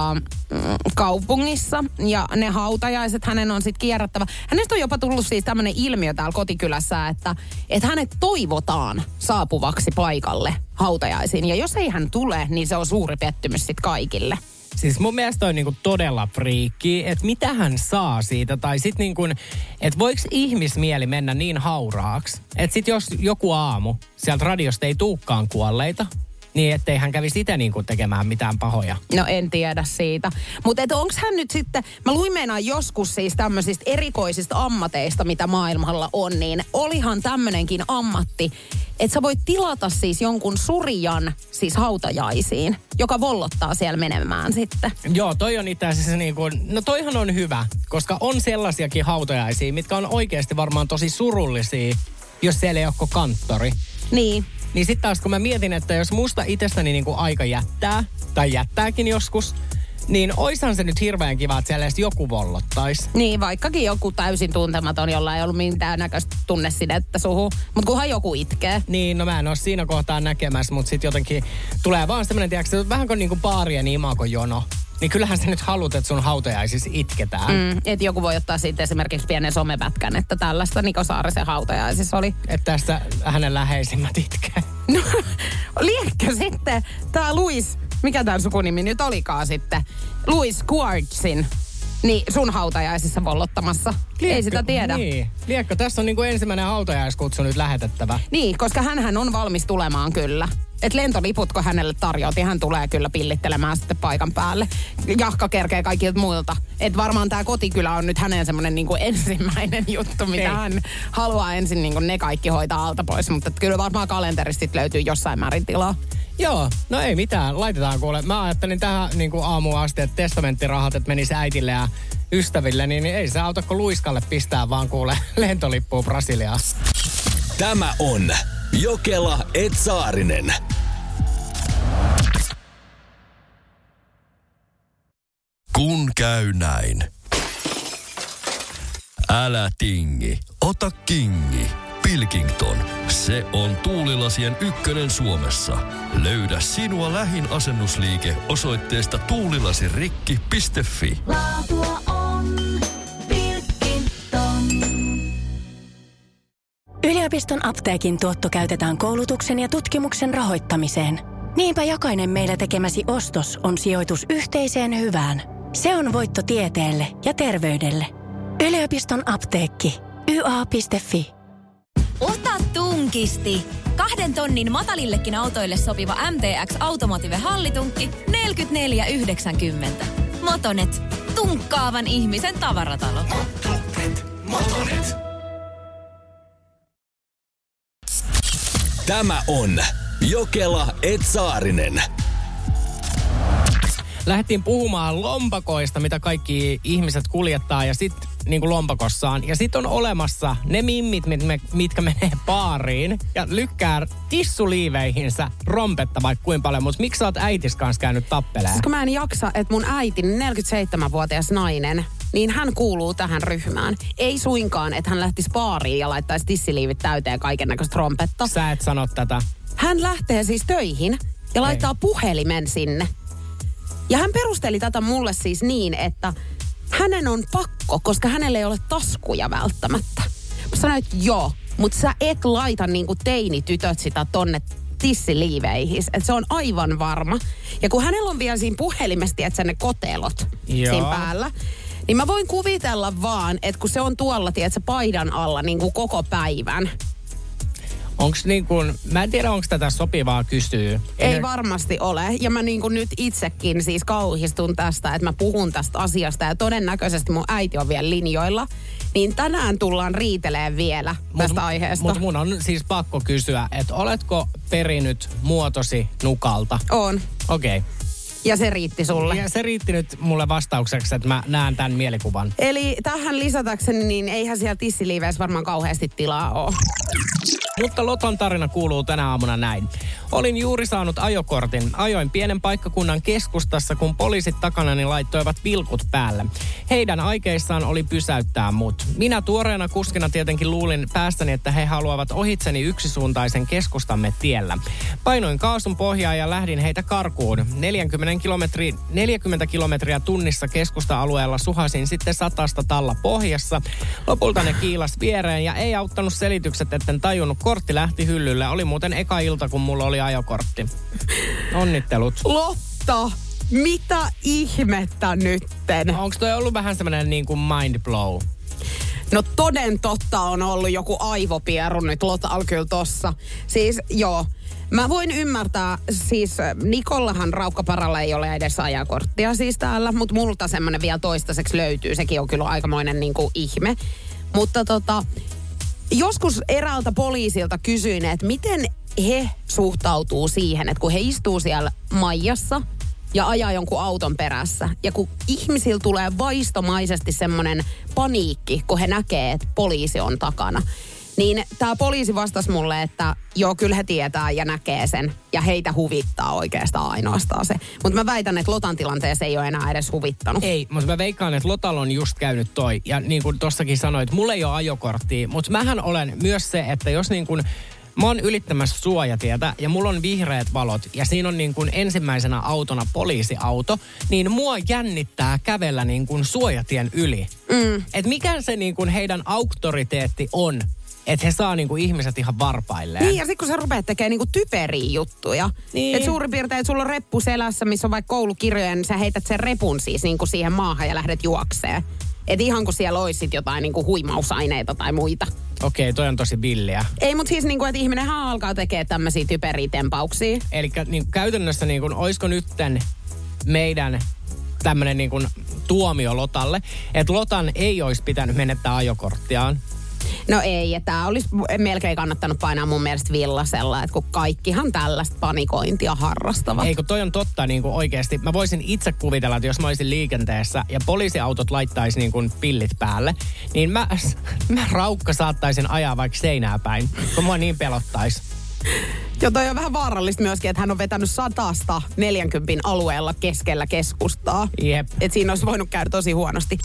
[SPEAKER 4] kaupungissa ja ne hautajaiset hänen on sitten kierrättävä. Hänestä on jopa tullut siis tämmöinen ilmiö täällä kotikylässä, että hänet toivotaan saapuvaksi paikalle hautajaisiin. Ja jos ei hän tule, niin se on suuri pettymys sitten kaikille.
[SPEAKER 5] Siis mun mielestä on niinku todella friikki, että mitä hän saa siitä. Tai sit niinku, että voiko ihmismieli mennä niin hauraaksi, että sit jos joku aamu sieltä radiosta ei tuukkaan kuolleita, niin ettei hän kävisi itse niinku tekemään mitään pahoja.
[SPEAKER 4] No en tiedä siitä. Mutta onko hän nyt sitten, mä luin meinaan joskus siis tämmöisistä erikoisista ammateista, mitä maailmalla on, niin olihan tämmöinenkin ammatti, että sä voit tilata siis jonkun surijan siis hautajaisiin, joka vollottaa siellä menemään sitten.
[SPEAKER 5] Joo, toi on itse asiassa niinku, no toihan on hyvä, koska on sellaisiakin hautajaisia, mitkä on oikeasti varmaan tosi surullisia, jos siellä ei ole kanttori.
[SPEAKER 4] Niin.
[SPEAKER 5] Niin sitten taas kun mä mietin, että jos musta itsestäni niinku aika jättää, tai jättääkin joskus, niin oishan se nyt hirveän kiva, että siellä edes joku vollottais.
[SPEAKER 4] Niin, vaikkakin joku täysin tuntematon, jolla ei ollut mitään näköistä tunnesidettä suhun. Mutta kunhan joku itkee.
[SPEAKER 5] Niin, no mä en ole siinä kohtaa näkemässä, mutta sitten jotenkin tulee vaan semmoinen, tiedätkö, vähän kuin niinku baarien imagojono. Niin kyllähän sä nyt haluat, että sun hautajaisissa itketään.
[SPEAKER 4] Että joku voi ottaa siitä esimerkiksi pienen somepätkän, että tällaista Niko Saarisen hautajaisissa oli.
[SPEAKER 5] Että tässä hänen läheisimmät itkee.
[SPEAKER 4] No, liekö sitten tää Louis, mikä tämän sukunimi nyt olikaan sitten, Louis Quartzin, niin sun hautajaisissa vollottamassa. Ei sitä tiedä.
[SPEAKER 5] Niin. Liekko, tässä on niinku ensimmäinen hautajaiskutsu nyt lähetettävä.
[SPEAKER 4] Niin, koska hänhän on valmis tulemaan kyllä. Et lentoliput, kun hänelle tarjoutiin, hän tulee kyllä pillittelemään sitten paikan päälle. Jahka kerkee kaikilta muilta. Et varmaan tää kotikylä on nyt hänen semmonen niinku ensimmäinen juttu, mitä hän haluaa ensin niinku ne kaikki hoitaa alta pois. Mutta kyllä varmaan kalenterista löytyy jossain määrin tilaa.
[SPEAKER 5] Joo, no ei mitään. Laitetaan kuule. Mä ajattelin tähän niinku aamuun asti, että testamenttirahat, että menisi äitille ja ystäville, niin ei se auta, kun Luiskalle pistää vaan kuule lentolippua Brasiliaan.
[SPEAKER 3] Tämä on Jokela et Saarinen.
[SPEAKER 1] Kun käy näin. Älä tingi, ota kingi. Pilkington, se on tuulilasien ykkönen Suomessa. Löydä sinua lähin asennusliike osoitteesta tuulilasirikki.fi.
[SPEAKER 2] Laatua on Pilkington.
[SPEAKER 6] Yliopiston apteekin tuotto käytetään koulutuksen ja tutkimuksen rahoittamiseen. Niinpä jokainen meillä tekemäsi ostos on sijoitus yhteiseen hyvään. Se on voitto tieteelle ja terveydelle. Yliopiston apteekki. YA.fi.
[SPEAKER 2] Ota tunkisti! 2 tonnin matalillekin autoille sopiva MTX Automotive hallitunkki 44,90. Motonet. Tunkkaavan ihmisen tavaratalo.
[SPEAKER 3] Motonet. Tämä on Jokela et Saarinen.
[SPEAKER 5] Lähdettiin puhumaan lompakoista, mitä kaikki ihmiset kuljettaa ja sit niinku lompakossaan. Ja sit on olemassa ne mimmit, mitkä menee baariin ja lykkää tissuliiveihinsä rompetta vaikka kuinka paljon. Mutta miksi sä oot äitis kanssa käynyt tappeleen?
[SPEAKER 4] Siis kun mä en jaksa, että mun äiti, 47-vuotias nainen, niin hän kuuluu tähän ryhmään. Ei suinkaan, että hän lähtisi baariin ja laittaisi tissiliivit täyteen kaikennäköistä rompetta.
[SPEAKER 5] Sä et sano tätä.
[SPEAKER 4] Hän lähtee siis töihin ja laittaa puhelimen sinne. Ja hän perusteli tätä mulle siis niin, että hänen on pakko, koska hänellä ei ole taskuja välttämättä. Mä sanoin, että joo, mutta sä et laita niinku teinitytöt sitä tonne tissiliiveihin. Että se on aivan varma. Ja kun hänellä on vielä siinä puhelimessa, että ne kotelot siinä päällä, niin mä voin kuvitella vaan, että kun se on tuolla, tiedätkö, paidan alla niin kuin koko päivän.
[SPEAKER 5] Onks niin kuin, mä en tiedä, onko tätä sopivaa kysyä.
[SPEAKER 4] Ei varmasti ole. Ja mä niin kuin nyt itsekin siis kauhistun tästä, että mä puhun tästä asiasta. Ja todennäköisesti mun äiti on vielä linjoilla. Niin tänään tullaan riitelemään vielä tästä aiheesta.
[SPEAKER 5] Mutta mun on siis pakko kysyä, että oletko perinyt muotosi nukalta?
[SPEAKER 4] On.
[SPEAKER 5] Okei. Okay.
[SPEAKER 4] Ja se riitti sulle.
[SPEAKER 5] Ja se riitti nyt mulle vastaukseksi, että mä näen tämän mielikuvan.
[SPEAKER 4] Eli tähän lisätäkseni, niin eihän siellä tissiliiveissä varmaan kauheasti tilaa ole.
[SPEAKER 5] Mutta Lotan tarina kuuluu tänä aamuna näin. Olin juuri saanut ajokortin. Ajoin pienen paikkakunnan keskustassa, kun poliisit takanani laittoivat vilkut päälle. Heidän aikeissaan oli pysäyttää mut. Minä tuoreena kuskina tietenkin luulin päästäni, että he haluavat ohitseni yksisuuntaisen keskustamme tiellä. Painoin kaasun pohjaa ja lähdin heitä karkuun. 40 kilometriä tunnissa keskusta-alueella suhasin sitten 100 talla pohjassa. Lopulta ne kiilas viereen ja ei auttanut selitykset, etten tajunnut. Kortti lähti hyllylle. Oli muuten eka ilta, kun mulla oli ajokortti. Onnittelut.
[SPEAKER 4] Lotta, mitä ihmettä nytten?
[SPEAKER 5] Onko toi ollut vähän semmoinen niin kuin mind blow?
[SPEAKER 4] No toden totta on ollut joku aivopieru nyt Lotalla kyllä tossa. Siis joo. Mä voin ymmärtää, siis Nikollahan Raukkaparalla ei ole edes ajakorttia siis täällä, mutta multa semmoinen vielä toistaiseksi löytyy. Sekin on kyllä aikamoinen niin kuin ihme. Mutta joskus eräältä poliisilta kysyin, että miten he suhtautuu siihen, että kun he istuu siellä maijassa ja ajaa jonkun auton perässä. Ja kun ihmisillä tulee vaistomaisesti semmoinen paniikki, kun he näkee, että poliisi on takana. Niin tämä poliisi vastasi mulle, että joo, kyllä he tietää ja näkee sen. Ja heitä huvittaa oikeastaan ainoastaan se. Mutta mä väitän, että Lotan tilanteessa ei ole enää edes huvittanut.
[SPEAKER 5] Ei, mutta mä veikkaan, että Lotalla on just käynyt toi. Ja niin kuin tossakin sanoit, mulla ei ole ajokorttia. Mutta mähän olen myös se, että jos niin kuin mä oon ylittämässä suojatietä ja mulla on vihreät valot ja siinä on niin kuin ensimmäisenä autona poliisiauto, niin mua jännittää kävellä niin kuin suojatien yli. Et mikä se niin kuin heidän auktoriteetti on, että he saa niinku ihmiset ihan varpailleen.
[SPEAKER 4] Niin, ja sitten kun sä rupeat tekemään niinku typeriä juttuja.
[SPEAKER 5] Niin.
[SPEAKER 4] Että suurin piirtein, että sulla on reppu selässä, missä on vaikka koulukirjoja, niin sä heität sen repun siis niinku siihen maahan ja lähdet juokseen. Et ihan kun siellä olisi jotain niinku huimausaineita tai muita.
[SPEAKER 5] Okei, toi on tosi villiä.
[SPEAKER 4] Ei, mutta siis niinku, että ihminenhän alkaa tekemään tämmöisiä typeriä tempauksia.
[SPEAKER 5] Eli niin käytännössä, niin kuin, olisiko nytten meidän tämmöinen niin kuin tuomio Lotalle, että Lotan ei olisi pitänyt menettää ajokorttiaan?
[SPEAKER 4] No ei, että tämä olisi melkein kannattanut painaa mun mielestä villasella, että kun kaikkihan tällaista panikointia harrastavat.
[SPEAKER 5] Ei, kun toi on totta niin kuin oikeasti. Mä voisin itse kuvitella, että jos mä olisin liikenteessä ja poliisiautot laittaisi niin kuin pillit päälle, niin mä raukka saattaisin ajaa vaikka seinää päin, kun mua niin pelottaisi.
[SPEAKER 4] Joo, toi on vähän vaarallista myöskin, että hän on vetänyt 140 alueella keskellä keskustaa.
[SPEAKER 5] Jep.
[SPEAKER 4] Että siinä olisi voinut käydä tosi huonosti.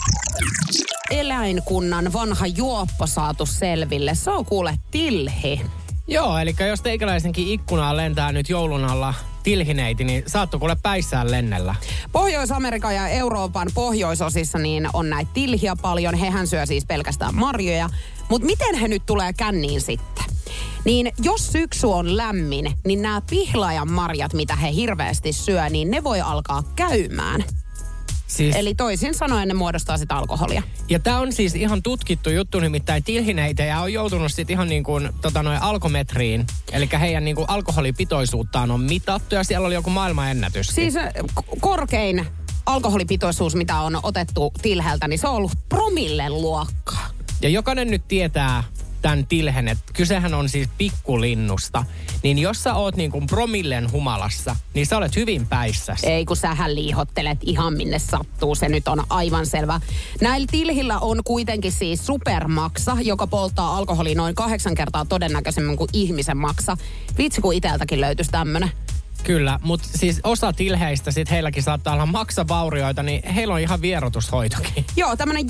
[SPEAKER 4] Eläinkunnan vanha juoppo saatu selville. Se on kuule tilhi.
[SPEAKER 5] Joo, eli jos teikäläisenkin ikkunaan lentää nyt joulun alla tilhineiti, niin saattu kuule päissään lennellä.
[SPEAKER 4] Pohjois-Amerikan ja Euroopan pohjoisosissa niin on näitä tilhiä paljon. Hehän syö siis pelkästään marjoja. Mutta miten he nyt tulee känniin sitten? Niin jos syksy on lämmin, niin nämä pihlaajan marjat, mitä he hirveästi syö, niin ne voi alkaa käymään.
[SPEAKER 5] Siis,
[SPEAKER 4] Eli toisin sanoen ne muodostaa sitä alkoholia.
[SPEAKER 5] ja tää on siis ihan tutkittu juttu, nimittäin tilhineitejä on joutunut sitten ihan niin kuin alkometriin. Eli heidän niin kuin alkoholipitoisuuttaan on mitattu ja siellä oli joku maailmanennätys.
[SPEAKER 4] Siis korkein alkoholipitoisuus, mitä on otettu tilheltä, niin se on ollut promillen luokkaa.
[SPEAKER 5] Ja jokainen nyt tietää tämän tilhen, että kysehän on siis pikkulinnusta. Niin jos sä oot niin kuin promillen humalassa, niin sä olet hyvin päissäsi.
[SPEAKER 4] Ei, kun sähän liihottelet ihan minne sattuu. Se nyt on aivan selvä. Näillä tilhillä on kuitenkin siis supermaksa, joka polttaa alkoholia noin 8 kertaa todennäköisemmin kuin ihmisen maksa. Vitsi, kun iteltäkin löytyisi tämmönen.
[SPEAKER 5] Kyllä, mutta siis osa tilheistä sit heilläkin saattaa olla maksavaurioita, niin heillä on ihan vierotushoitokin.
[SPEAKER 4] Joo, tämmönen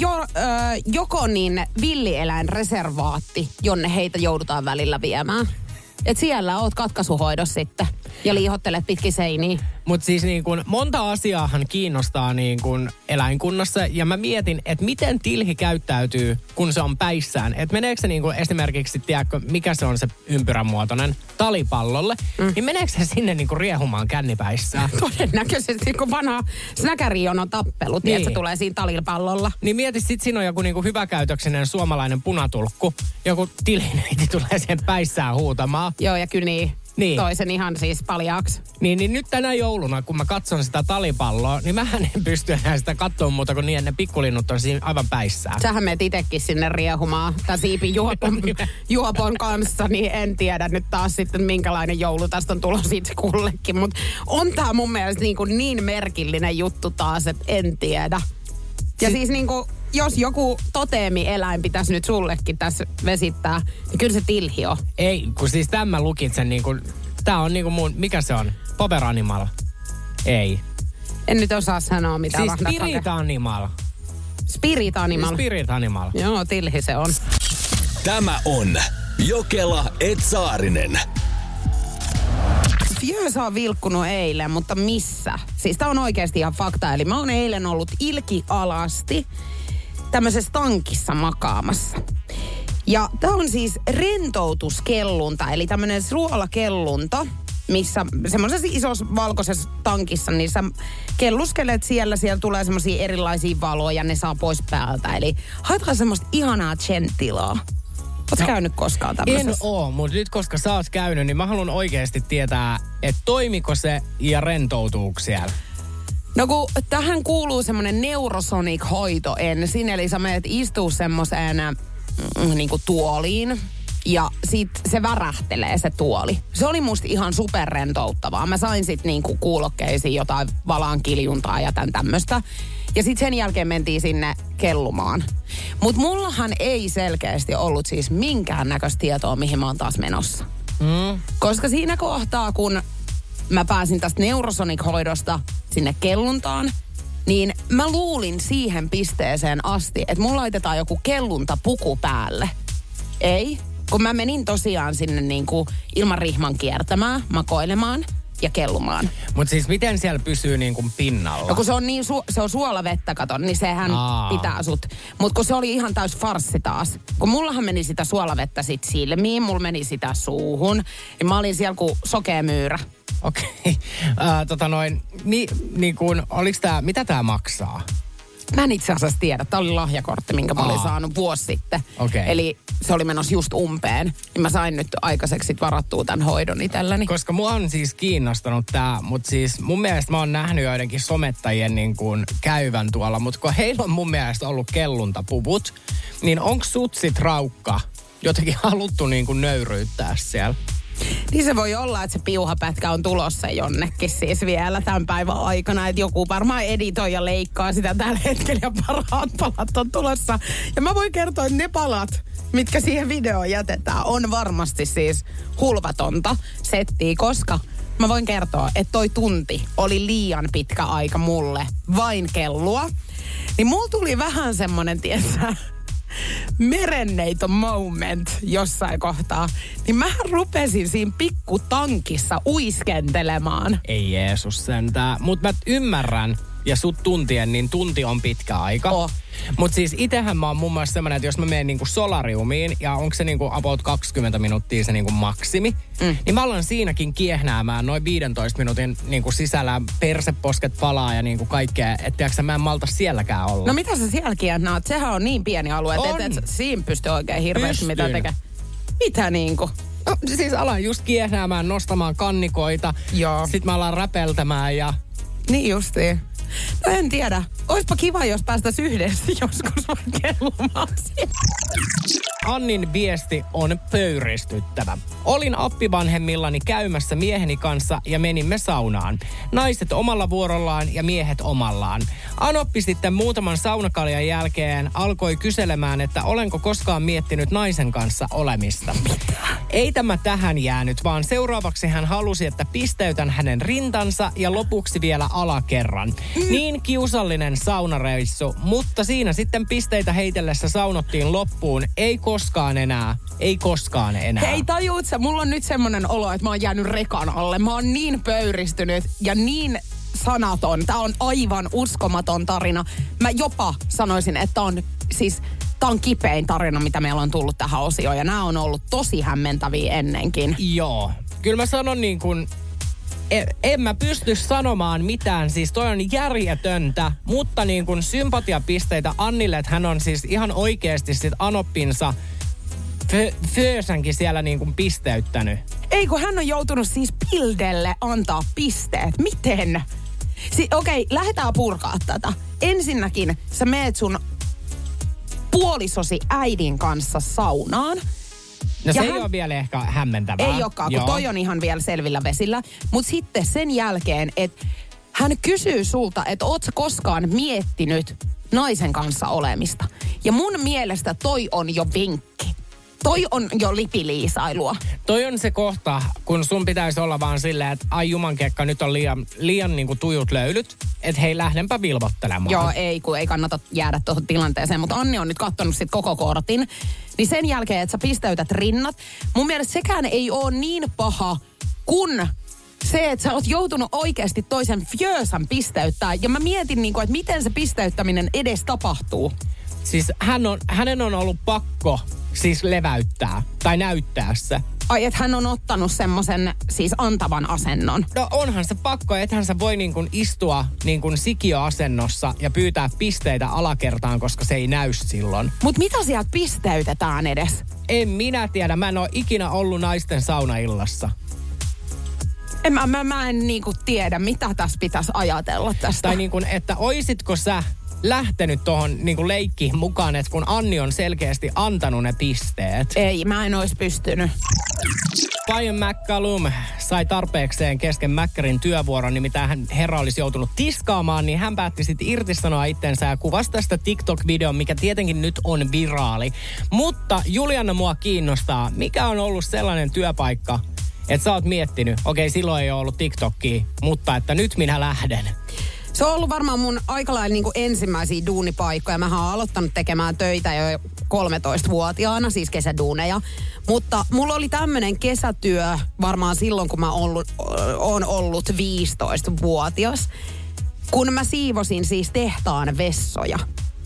[SPEAKER 4] Jokonin villieläinreservaatti, jonne heitä joudutaan välillä viemään. Et siellä oot katkaisuhoidossa sitten ja liihottelet pitkin seiniä.
[SPEAKER 5] Mutta siis niin kun monta asiaahan kiinnostaa niin kun eläinkunnassa ja mä mietin, että miten tilhi käyttäytyy, kun se on päissään. Että meneekö se niin kun esimerkiksi, tiedätkö, mikä se on se ympyränmuotoinen, talipallolle, niin meneekö se sinne niin kun riehumaan kännipäissään?
[SPEAKER 4] Todennäköisesti, kun vanha snäkärijono tappelu, niin. Se tulee siinä talipallolla.
[SPEAKER 5] Niin mieti, sit siinä on joku niin kun hyväkäytöksinen suomalainen punatulkku. Joku tilhineiti tulee sen päissään huutamaan.
[SPEAKER 4] Joo, ja kyllä niin. Toisen ihan siis paljaaksi.
[SPEAKER 5] Niin nyt tänä jouluna, kun mä katson sitä talipalloa, niin mähän en pysty enää sitä katsomaan muuta kuin niin, että ne pikkulinnut on siinä aivan päissään.
[SPEAKER 4] Sähän menet itekin sinne riehumaan tämän siipin juopon kanssa, niin en tiedä nyt taas sitten minkälainen joulu tästä on tulossa itse kullekin. Mutta on tää mun mielestä niin merkillinen juttu taas, että en tiedä. Ja siis niinku, jos joku toteemi-eläin pitäisi nyt sullekin tässä vesittää, niin kyllä se tilhi on.
[SPEAKER 5] Ei, kun siis tämä lukitsen niinku, tää on niinku mun, mikä se on? Power animal? Ei.
[SPEAKER 4] En nyt osaa sanoa mitä.
[SPEAKER 5] Siis spirit animal.
[SPEAKER 4] Spirit animal.
[SPEAKER 5] Spirit animal.
[SPEAKER 4] Joo, tilhi se on.
[SPEAKER 3] Tämä on Jokela Etsaarinen.
[SPEAKER 4] Jöösä on vilkkunut eilen, mutta missä? Siis tää on oikeasti ihan fakta. Eli mä oon eilen ollut ilkialasti tämmöisessä tankissa makaamassa. Ja tää on siis rentoutuskellunta, eli tämmönen suolakellunta, missä semmoisessa isossa valkoisessa tankissa, niin sä kelluskelet siellä tulee semmoisia erilaisia valoja, ne saa pois päältä. Eli haetaan semmoista ihanaa zen-tilaa. Ootko käynyt koskaan tämmöisessä?
[SPEAKER 5] En oo, mutta nyt koska sä oot käynyt, niin mä haluan oikeasti tietää, että toimiko se ja rentoutuuko siellä?
[SPEAKER 4] No kun tähän kuuluu semmoinen Neurosonic-hoito ensin, eli sä menet istuu semmoiseen niinku tuoliin ja sit se värähtelee se tuoli. Se oli musta ihan superrentouttavaa. Mä sain sit niinku kuulokkeisiin jotain valaan kiljuntaa ja tämmöstä. Ja sitten sen jälkeen mentiin sinne kellumaan. Mutta mullahan ei selkeästi ollut siis minkäännäköistä tietoa, mihin mä oon taas menossa. Koska siinä kohtaa, kun mä pääsin tästä Neurosonic-hoidosta sinne kelluntaan, niin mä luulin siihen pisteeseen asti, että mulla laitetaan joku kelluntapuku päälle. Ei, kun mä menin tosiaan sinne niinku ilman rihman kiertämään, makoilemaan. ja kellumaan.
[SPEAKER 5] Mutta siis miten siellä pysyy niin kuin pinnalla?
[SPEAKER 4] No kun se on niin se on suolavettä, kato, niin sehän pitää sut. Mutta kun se oli ihan täys farssi taas. Kun mullahan meni sitä suolavettä sit silmiin, mulla meni sitä suuhun. Niin mä olin siellä kuin sokea myyrä.
[SPEAKER 5] Okei. Niin kuin, oliks tää, mitä tää maksaa?
[SPEAKER 4] Mä en itse asiassa tiedä. Tämä oli lahjakortti, minkä mä olin saanut vuosi sitten.
[SPEAKER 5] Okay.
[SPEAKER 4] Eli se oli menossa just umpeen. Niin mä sain nyt aikaiseksi sit varattua tämän hoidon itselläni.
[SPEAKER 5] Koska mua on siis kiinnostanut tää, mutta siis mun mielestä mä oon nähnyt joidenkin somettajien niin kuin käyvän tuolla, mutta kun heillä on mun mielestä ollut kelluntapuvut, niin onko sut sit Raukka jotenkin haluttu niin kuin nöyryyttää siellä?
[SPEAKER 4] Niin se voi olla, että se piuhapätkä on tulossa jonnekin siis vielä tämän päivän aikana. Että joku varmaan editoi ja leikkaa sitä tällä hetkellä ja parhaat palat on tulossa. Ja mä voin kertoa, että ne palat, mitkä siihen videoon jätetään, on varmasti siis hulvatonta settiä, koska mä voin kertoa, että toi tunti oli liian pitkä aika mulle vain kellua. Niin mulla tuli vähän semmonen, tietsä, merenneito moment jossain kohtaa, niin mä rupesin siinä pikkutankissa uiskentelemaan.
[SPEAKER 5] Ei Jeesus sentään. Mutta mä ymmärrän, ja sut tuntien, niin tunti on pitkä aika. Mutta siis itehän mä oon mun mielestä semmonen, että jos mä menen niinku solariumiin, ja onko se niinku about 20 minuuttia se niinku maksimi, niin mä alan siinäkin kiehnäämään noin 15 minuutin niinku sisällä perseposket palaa ja niinku kaikkea, että mä en malta sielläkään olla.
[SPEAKER 4] No mitä sä siellä kiehnäät? Sehän on niin pieni alue, että et siinä pystyy oikein hirveästi mitä tekemään. Mitä niinku?
[SPEAKER 5] No siis alan just kiehnäämään, nostamaan kannikoita.
[SPEAKER 4] Joo.
[SPEAKER 5] Sitten mä alan räpeltämään ja...
[SPEAKER 4] Niin justiin. No en tiedä. Oispa kiva, jos päästäisiin yhdessä joskus vaan kellumaan.
[SPEAKER 5] Annin viesti on pöyristyttävä. Olin appivanhemmillani käymässä mieheni kanssa ja menimme saunaan. Naiset omalla vuorollaan ja miehet omallaan. Anoppi sitten muutaman saunakaljan jälkeen alkoi kyselemään, että olenko koskaan miettinyt naisen kanssa olemista. Ei tämä tähän jäänyt, vaan seuraavaksi hän halusi, että pisteytän hänen rintansa ja lopuksi vielä alakerran. Niin kiusallinen saunareissu, mutta siinä sitten pisteitä heitellessä saunottiin loppuun. Ei koskaan enää. Ei koskaan enää.
[SPEAKER 4] Hei, tajuut sä, mulla on nyt semmonen olo, että mä oon jäänyt rekan alle. Mä oon niin pöyristynyt ja niin sanaton. Tää on aivan uskomaton tarina. Mä jopa sanoisin, että tää on kipein tarina, mitä meillä on tullut tähän osioon. Ja nämä on ollut tosi hämmentäviä ennenkin.
[SPEAKER 5] Joo. Kyllä mä sanon niin kuin... En mä pysty sanomaan mitään, siis toi on järjetöntä, mutta niin kuin sympatiapisteitä Annille, että hän on siis ihan oikeasti sit Anoppinsa Föösänkin siellä niin kuin pisteyttänyt.
[SPEAKER 4] Ei, kun hän on joutunut siis Bildelle antaa pisteet. Miten? Okei, lähdetään purkaa tätä. Ensinnäkin sä meet sun puolisosi äidin kanssa saunaan.
[SPEAKER 5] No se ei ole vielä ehkä hämmentävää.
[SPEAKER 4] Ei olekaan, kun toi on ihan vielä selvillä vesillä. Mutta sitten sen jälkeen, että hän kysyy sulta, että oot sä koskaan miettinyt naisen kanssa olemista. Ja mun mielestä toi on jo vinkki. Toi on jo lipiliisailua.
[SPEAKER 5] Toi on se kohta, kun sun pitäisi olla vaan silleen, että ai jumankekka, nyt on liian niin kuin tujut löylyt. Että hei, lähdenpä vilvottelemaan.
[SPEAKER 4] Joo, kun ei kannata jäädä tuohon tilanteeseen. Mutta Anni on nyt kattonut sit koko kortin. Niin sen jälkeen, että sä pisteytät rinnat. Mun mielestä sekään ei ole niin paha, kun se, että sä oot joutunut oikeasti toisen fjöösän pisteyttää. Ja mä mietin, että miten se pisteyttäminen edes tapahtuu.
[SPEAKER 5] Siis hänen on ollut pakko siis leväyttää tai näyttää se.
[SPEAKER 4] Ai, että hän on ottanut semmoisen siis antavan asennon.
[SPEAKER 5] No onhan se pakko, ethän sä voi niin kuin istua niin kuin sikiöasennossa ja pyytää pisteitä alakertaan, koska se ei näy silloin.
[SPEAKER 4] Mut mitä sieltä pisteytetään edes?
[SPEAKER 5] En minä tiedä, mä en ole ikinä ollut naisten saunaillassa.
[SPEAKER 4] Mä en niinku tiedä, mitä tässä pitäisi ajatella tästä.
[SPEAKER 5] Tai niin kuin, että oisitko sä lähtenyt tuohon niin leikkiin mukaan, että kun Anni on selkeästi antanut ne pisteet.
[SPEAKER 4] Ei, mä en olisi pystynyt.
[SPEAKER 5] Pajon McCallum sai tarpeekseen kesken Mäkkärin työvuoron, nimittäin herra olisi joutunut tiskaamaan, niin hän päätti sitten irtisanoa itsensä ja kuvasi tästä TikTok-videon, mikä tietenkin nyt on viraali. Mutta Juliana, mua kiinnostaa, mikä on ollut sellainen työpaikka, että sä oot miettinyt, okei, silloin ei ole ollut TikTokia, mutta että nyt minä lähden.
[SPEAKER 4] Se on ollut varmaan mun aika lailla niin kuin ensimmäisiä duunipaikkoja. Mähän oon aloittanut tekemään töitä jo 13-vuotiaana, siis kesäduuneja. Mutta mulla oli tämmönen kesätyö varmaan silloin, kun mä oon ollut 15-vuotias. Kun mä siivosin siis tehtaan vessoja.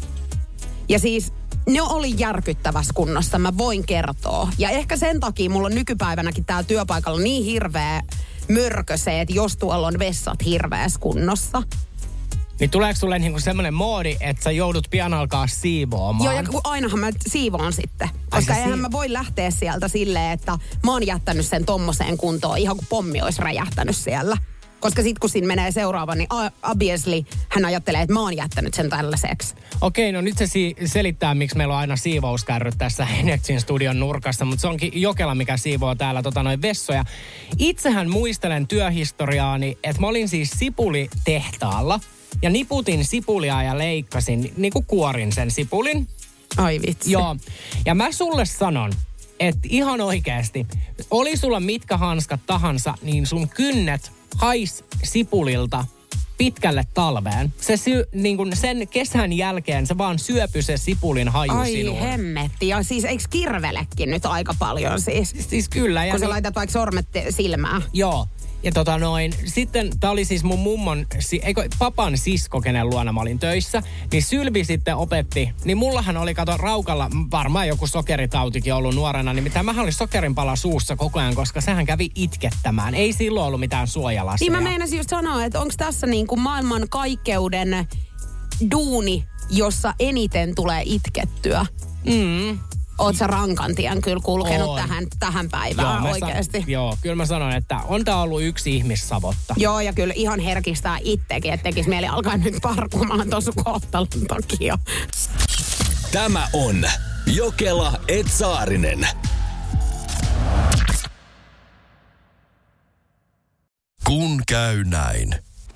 [SPEAKER 4] Ja siis ne oli järkyttävässä kunnossa, mä voin kertoa. Ja ehkä sen takia mulla on nykypäivänäkin täällä työpaikalla niin hirveä mörkö se, että jos tuolla on vessat hirveässä kunnossa.
[SPEAKER 5] Niin tuleeko sulle niinku semmoinen moodi, että sä joudut pian alkaa siivoamaan?
[SPEAKER 4] Joo, ja ainahan mä siivoan sitten. Koska eihän mä voi lähteä sieltä silleen, että mä oon jättänyt sen tommoseen kuntoon, ihan kuin pommi olisi räjähtänyt siellä. Koska sit kun siinä menee seuraava, niin obviously hän ajattelee, että mä oon jättänyt sen tällaiseksi.
[SPEAKER 5] Okei, no nyt se selittää, miksi meillä on aina siivouskärryt tässä Energyn studion nurkassa, mutta se onkin Jokela, mikä siivoo täällä vessoja. Itsehän muistelen työhistoriaani, että mä olin siis sipulitehtaalla ja niputin sipulia ja leikkasin, niin kuin kuorin sen sipulin.
[SPEAKER 4] Ai vitsi.
[SPEAKER 5] Joo, ja mä sulle sanon, että ihan oikeasti, oli sulla mitkä hanskat tahansa, niin sun kynnet hais sipulilta pitkälle talveen. Niin kun sen kesän jälkeen se vaan syöpy se sipulin haju sinuun.
[SPEAKER 4] Ai hemmetti. Ja siis eikö kirvelekin nyt aika paljon siis?
[SPEAKER 5] Siis kyllä.
[SPEAKER 4] Kun sä laitat vaikka sormet silmään.
[SPEAKER 5] Joo. Ja sitten tää oli siis mun papan sisko, kenen luona mä olin töissä, niin Sylvi sitten opetti, niin mullahan oli raukalla varmaan joku sokeritautikin ollut nuorena, nimittäin mähän oli sokerinpala suussa koko ajan, koska sehän kävi itkettämään. Ei silloin ollut mitään suojalaseja.
[SPEAKER 4] Niin mä meinasin just sanoa, että onko tässä niin kuin maailman kaikkeuden duuni, jossa eniten tulee itkettyä? Oot sä rankantien kyllä kulkenut tähän päivään oikeasti.
[SPEAKER 5] Joo, kyllä mä sanon, että on tää ollut yksi ihmissavotta.
[SPEAKER 4] Joo, ja kyllä ihan herkistää itsekin, että tekis mieli alkaa nyt parkumaan tuossa kohtalon takia.
[SPEAKER 3] Tämä on Jokela et Saarinen.
[SPEAKER 1] Kun käy näin.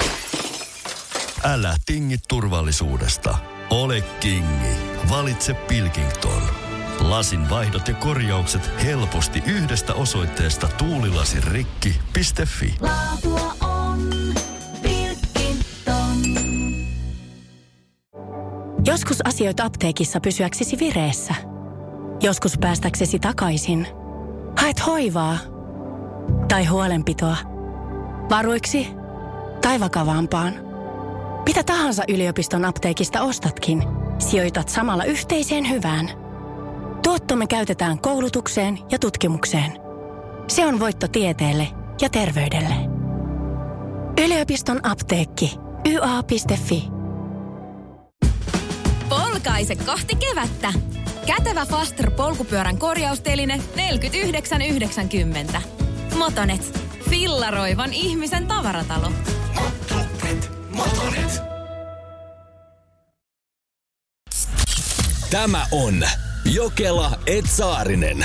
[SPEAKER 1] Älä tingi turvallisuudesta. Ole kingi. Valitse Pilkington. Lasin vaihdot ja korjaukset helposti yhdestä osoitteesta tuulilasirikki.fi.
[SPEAKER 7] Laatua on Pilkington.
[SPEAKER 6] Joskus asioit apteekissa pysyäksesi vireessä. Joskus päästäksesi takaisin. Haet hoivaa tai huolenpitoa. Varuiksi tai vakavampaan. Mitä tahansa yliopiston apteekista ostatkin, sijoitat samalla yhteiseen hyvään. Tuottomme käytetään koulutukseen ja tutkimukseen. Se on voitto tieteelle ja terveydelle. Yliopiston apteekki. YA.fi.
[SPEAKER 2] Polkaise kohti kevättä. Kätevä Faster polkupyörän korjausteline 49,90. Motonet. Fillaroivan ihmisen tavaratalo.
[SPEAKER 3] Motonet. Tämä on Jokela et Saarinen.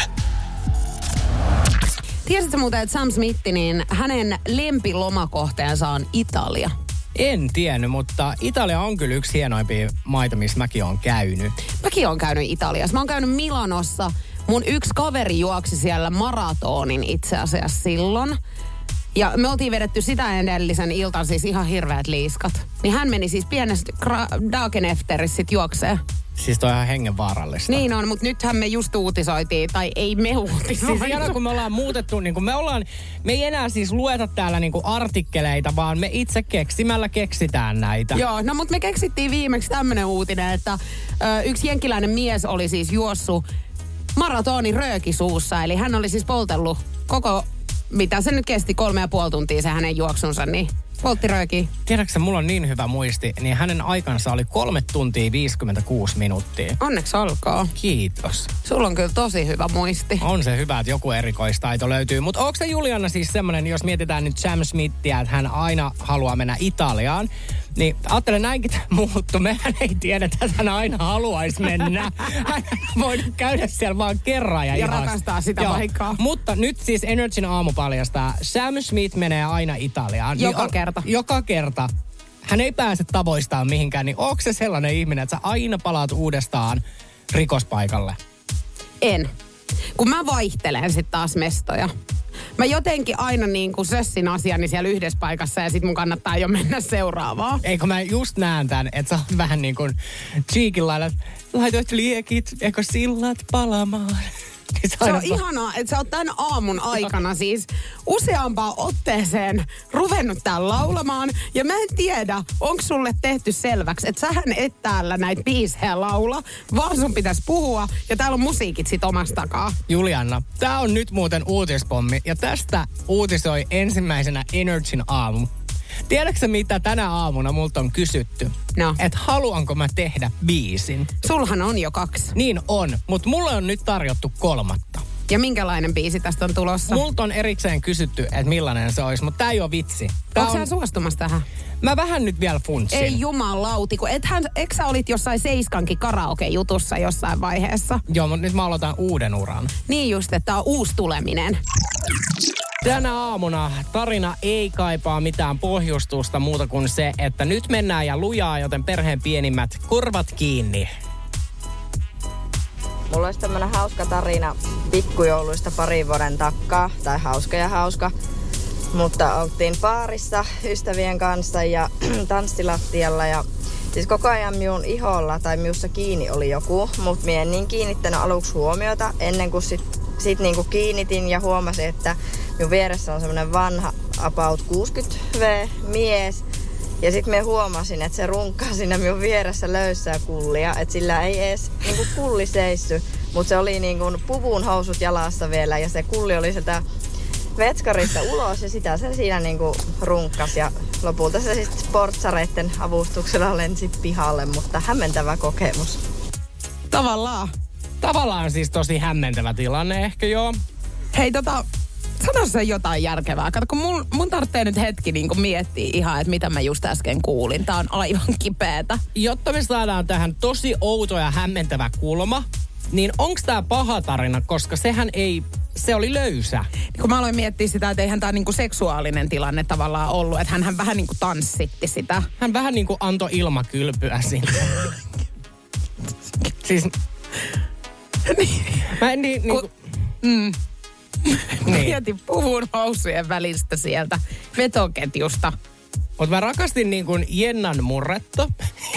[SPEAKER 4] Tiesitkö muuten, että Sam Smith, niin hänen lempilomakohteensa on Italia?
[SPEAKER 5] En tiennyt, mutta Italia on kyllä yksi hienoimpia maita, missä mäkin olen käynyt.
[SPEAKER 4] Mäkin olen käynyt Italiassa. Mä oon käynyt Milanossa. Mun yksi kaveri juoksi siellä maratonin itse asiassa silloin. Ja me oltiin vedetty sitä edellisen iltan siis ihan hirveät liiskat. Niin hän meni siis pienestä Dagenefterissä sit juokseen.
[SPEAKER 5] Siis toi on ihan hengenvaarallista.
[SPEAKER 4] Niin on, mutta nythän me just uutisoitiin, tai ei me uutisoitu.
[SPEAKER 5] Siis kun me ollaan muutettu, niin me ei enää siis lueta täällä niin kuin artikkeleita, vaan me itse keksimällä keksitään näitä.
[SPEAKER 4] Joo, no mutta me keksittiin viimeksi tämmönen uutinen, että yksi jenkkiläinen mies oli siis juossut maratonin röökisuussa, eli hän oli siis poltellut koko, mitä se nyt kesti, 3,5 tuntia se hänen juoksunsa, niin poltti röökiä.
[SPEAKER 5] Tiedätkö, mulla on niin hyvä muisti, niin hänen aikansa oli 3 tuntia 56 minuuttia.
[SPEAKER 4] Onneksi olkoon.
[SPEAKER 5] Kiitos.
[SPEAKER 4] Sulla on kyllä tosi hyvä muisti.
[SPEAKER 5] On se hyvä, että joku erikoistaito löytyy. Mutta onko se Juliana siis semmoinen, jos mietitään nyt Sam Smithia, että hän aina haluaa mennä Italiaan, niin ajattelen näinkin muuttu. Mehän ei tiedetä, että hän aina haluaisi mennä. Hän voi käydä siellä vaan kerran
[SPEAKER 4] ja rakastaa sitä paikkaa.
[SPEAKER 5] Mutta nyt siis Energyn aamu paljastaa, Sam Smith menee aina Italiaan. Joka kerta. Hän ei pääse tavoistaan mihinkään, niin onko se sellainen ihminen, että sä aina palaat uudestaan rikospaikalle?
[SPEAKER 4] En. Kun mä vaihtelen sit taas mestoja. Mä jotenkin aina niin kuin sössin asiani siellä yhdessä paikassa ja sit mun kannattaa jo mennä seuraavaan.
[SPEAKER 5] Eikö mä just näen tän, että sä oot vähän niin kuin cheekin lailla, laitoit liekit, eikö sillat palamaan.
[SPEAKER 4] Se on ihanaa, että sä oot tämän aamun aikana siis useampaan otteeseen ruvennut täällä laulamaan. Ja mä en tiedä, onko sulle tehty selväksi, että sähän et täällä näitä biisejä laula, vaan sun pitäisi puhua. Ja täällä on musiikit sit omasta takaa.
[SPEAKER 5] Julianna, tää on nyt muuten uutispommi. Ja tästä uutisoi ensimmäisenä Energyn aamu. Tiedätkö mitä tänä aamuna multa on kysytty?
[SPEAKER 4] No.
[SPEAKER 5] Että haluanko mä tehdä biisin?
[SPEAKER 4] Sulhan on jo 2.
[SPEAKER 5] Niin on, mutta mulle on nyt tarjottu 3.
[SPEAKER 4] Ja minkälainen biisi tästä on tulossa?
[SPEAKER 5] Multa on erikseen kysytty, että millainen se olisi, mutta tää ei ole vitsi.
[SPEAKER 4] Onko sä suostumassa tähän?
[SPEAKER 5] Mä vähän nyt vielä funtsin.
[SPEAKER 4] Ei jumalauti, kun eikö sä olit jossain Seiskankin karaoke-jutussa jossain vaiheessa?
[SPEAKER 5] Joo, mutta nyt mä aloitan uuden uran.
[SPEAKER 4] Niin just, että tää on uusi tuleminen.
[SPEAKER 5] Tänä aamuna tarina ei kaipaa mitään pohjustusta muuta kuin se, että nyt mennään ja lujaa, joten perheen pienimmät korvat kiinni.
[SPEAKER 7] Mulla olisi tämmönen hauska tarina pikkujouluista 2 vuoden takkaa, tai hauska. Mutta oltiin baarissa ystävien kanssa ja tanssilattialla ja siis koko ajan minun iholla tai minussa kiinni oli joku, mutta minä en niin kiinnittänyt aluksi huomiota ennen kuin sit niinku kiinnitin ja huomasin, että minun vieressä on semmoinen vanha about 60V mies. Ja sitten me huomasin, että se runkkaa siinä minun vieressä löysää kullia, että sillä ei edes niinku kulli seissy, mutta se oli niinku puvun housut jalassa vielä ja se kulli oli sieltä vetskarista ulos ja sitä se siinä niinku runkkas ja lopulta se sitten sportsareitten avustuksella lensi pihalle, mutta hämmentävä kokemus.
[SPEAKER 5] Tavallaan siis tosi hämmentävä tilanne ehkä joo.
[SPEAKER 4] Hei sano se jotain järkevää. Kato, kun mun tarvitsee nyt hetki niin kun miettiä ihan, että mitä mä just äsken kuulin. Tää on aivan kipeätä.
[SPEAKER 5] Jotta me saadaan tähän tosi outo ja hämmentävä kulma, niin onks tää paha tarina, koska se oli löysä.
[SPEAKER 4] Kun mä aloin miettiä sitä, että eihän tää niinku seksuaalinen tilanne tavallaan ollut, että hänhän vähän niinku tanssitti sitä.
[SPEAKER 5] Hän vähän niinku antoi ilmakylpyä sinne. Siis... Mä en niinku...
[SPEAKER 4] Niin. Mietin puvun housujen välistä sieltä vetoketjusta.
[SPEAKER 5] Mutta mä rakastin niin kuin Jennan murretta.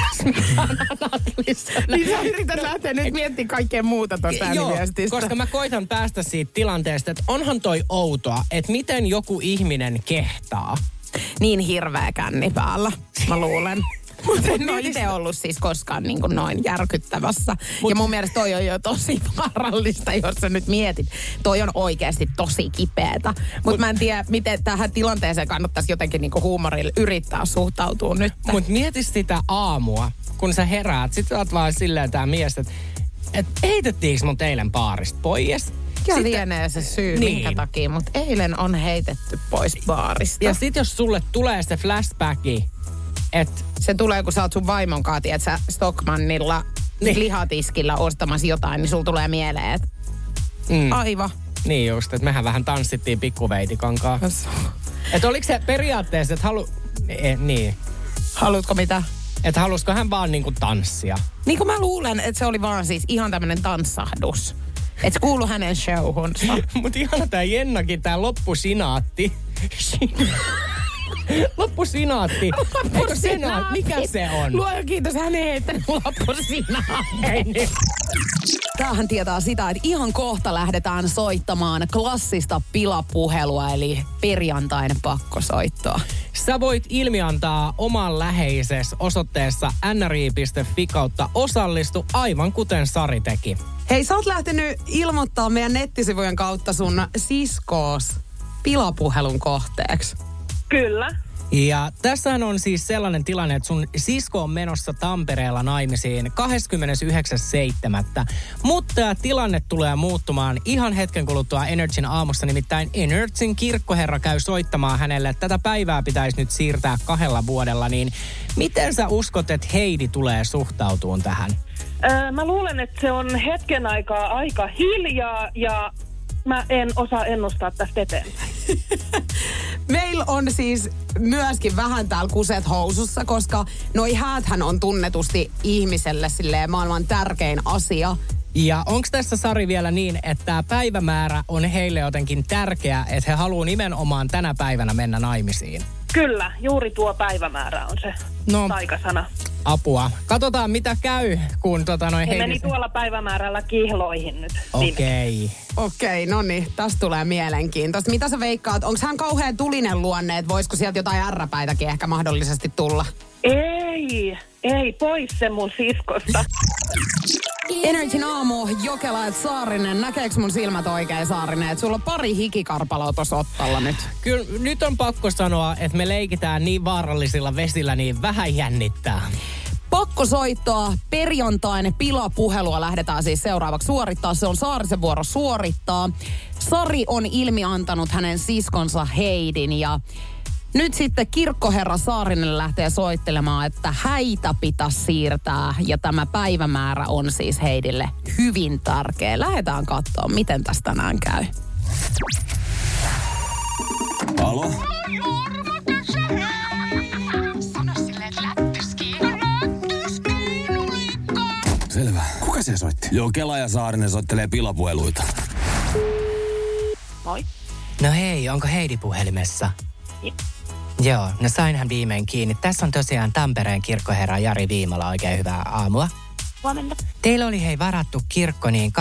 [SPEAKER 4] Niin sä yrität lähteä nyt miettimään kaikkea muuta tuosta ääniviestistä.
[SPEAKER 5] Koska mä koitan päästä siitä tilanteesta, että onhan toi outoa, että miten joku ihminen kehtaa.
[SPEAKER 4] Niin hirveä känni päällä, mä luulen. Mutta en ole itse ollut siis koskaan niin kuin noin järkyttävässä. Ja mun mielestä toi on jo tosi vaarallista, jos sä nyt mietit. Toi on oikeasti tosi kipeätä. Mutta mä en tiedä, miten tähän tilanteeseen kannattaisi jotenkin niin kuin huumorilla yrittää suhtautua nyt.
[SPEAKER 5] Mutta mieti sitä aamua, kun sä heräät. Sitten oot vaan silleen tää mies, että heitettiinkö mut eilen baarista pois?
[SPEAKER 4] Ja lienee se syy, niin. Minkä takia. Mutta eilen on heitetty pois baarista.
[SPEAKER 5] Ja sit jos sulle tulee se flashbacki,
[SPEAKER 4] se tulee, kun sä oot sun vaimon kanssa, että sä Stockmannilla lihatiskillä ostamassa jotain, niin sulla tulee mieleen, että aivan.
[SPEAKER 5] Niin just, että mehän vähän tanssittiin pikkuveitikon kanssa. Että oliko se periaatteessa, että niin.
[SPEAKER 4] Haluatko mitä?
[SPEAKER 5] Että halusko hän vaan niinku tanssia?
[SPEAKER 4] Niin kuin mä luulen, että se oli vaan siis ihan tämmönen tanssahdus. Että se kuului hänen showhunsa.
[SPEAKER 5] Mut ihana tää Jennakin, tää loppusinaatti. Loppusinaatti. Mikä se on?
[SPEAKER 4] Luoja kiitos, hän ei heittänyt loppusinaatti. Tämähän tietää sitä, että ihan kohta lähdetään soittamaan klassista pilapuhelua, eli perjantain pakkosoittoa.
[SPEAKER 5] Sä voit ilmiantaa oman läheisesi osoitteessa nri.fi/osallistu, aivan kuten Sari teki.
[SPEAKER 4] Hei, sä oot lähtenyt ilmoittaa meidän nettisivujen kautta sun siskoos pilapuhelun kohteeksi.
[SPEAKER 8] Kyllä.
[SPEAKER 5] Ja tässähän on siis sellainen tilanne, että sun sisko on menossa Tampereella naimisiin 29.7. Mutta tämä tilanne tulee muuttumaan ihan hetken kuluttua Energyn aamussa. Nimittäin Energyn kirkkoherra käy soittamaan hänelle, että tätä päivää pitäisi nyt siirtää 2 vuodella. Niin miten sä uskot, että Heidi tulee suhtautumaan tähän?
[SPEAKER 8] Mä luulen, että se on hetken aikaa aika hiljaa ja mä en osaa ennustaa tästä eteenpäin.
[SPEAKER 4] Meillä on siis myöskin vähän täällä kuset housussa, koska noi hääthän on tunnetusti ihmiselle silleen maailman tärkein asia.
[SPEAKER 5] Ja onko tässä, Sari, vielä niin, että tämä päivämäärä on heille jotenkin tärkeä, että he haluaa nimenomaan tänä päivänä mennä naimisiin?
[SPEAKER 8] Kyllä, juuri tuo päivämäärä on se taikasana.
[SPEAKER 5] Apua. Katsotaan, mitä käy, kun
[SPEAKER 8] He meni tuolla päivämäärällä kihloihin nyt.
[SPEAKER 4] Okei, no niin, tästä tulee mielenkiintoista. Mitä sä veikkaat? Onko hän kauhean tulinen luonne, että voisiko sieltä jotain ärräpäitäkin ehkä mahdollisesti tulla?
[SPEAKER 8] Ei, pois se mun siskosta.
[SPEAKER 4] Energin aamu, Jokela et Saarinen. Näkeekö mun silmät oikein, Saarinen? Että sulla on pari hikikarpaloa tuossa ottalla nyt.
[SPEAKER 5] Kyllä nyt on pakko sanoa, että me leikitään niin vaarallisilla vesillä, niin vähän jännittää.
[SPEAKER 4] Pakko soittaa. Perjantain pilapuhelua lähdetään siis seuraavaksi suorittaa. Se on Saarisen vuoro suorittaa. Sari on ilmiantanut hänen siskonsa Heidin ja nyt sitten kirkkoherra Saarinen lähtee soittelemaan, että häitä pitäisi siirtää ja tämä päivämäärä on siis Heidille hyvin tärkeä. Lähdetään katsoa, miten tästä tänään käy.
[SPEAKER 3] Alo? Selvä. Kuka se soitti? Jokela ja Saarinen soittelee pilapuheluita.
[SPEAKER 8] Moi.
[SPEAKER 5] No hei, onko Heidi puhelimessa? Joo, no sainhan viimein kiinni. Tässä on tosiaan Tampereen kirkkoherra Jari Viimala. Oikein hyvää aamua.
[SPEAKER 8] Huomenta.
[SPEAKER 5] Teillä oli varattu kirkko niin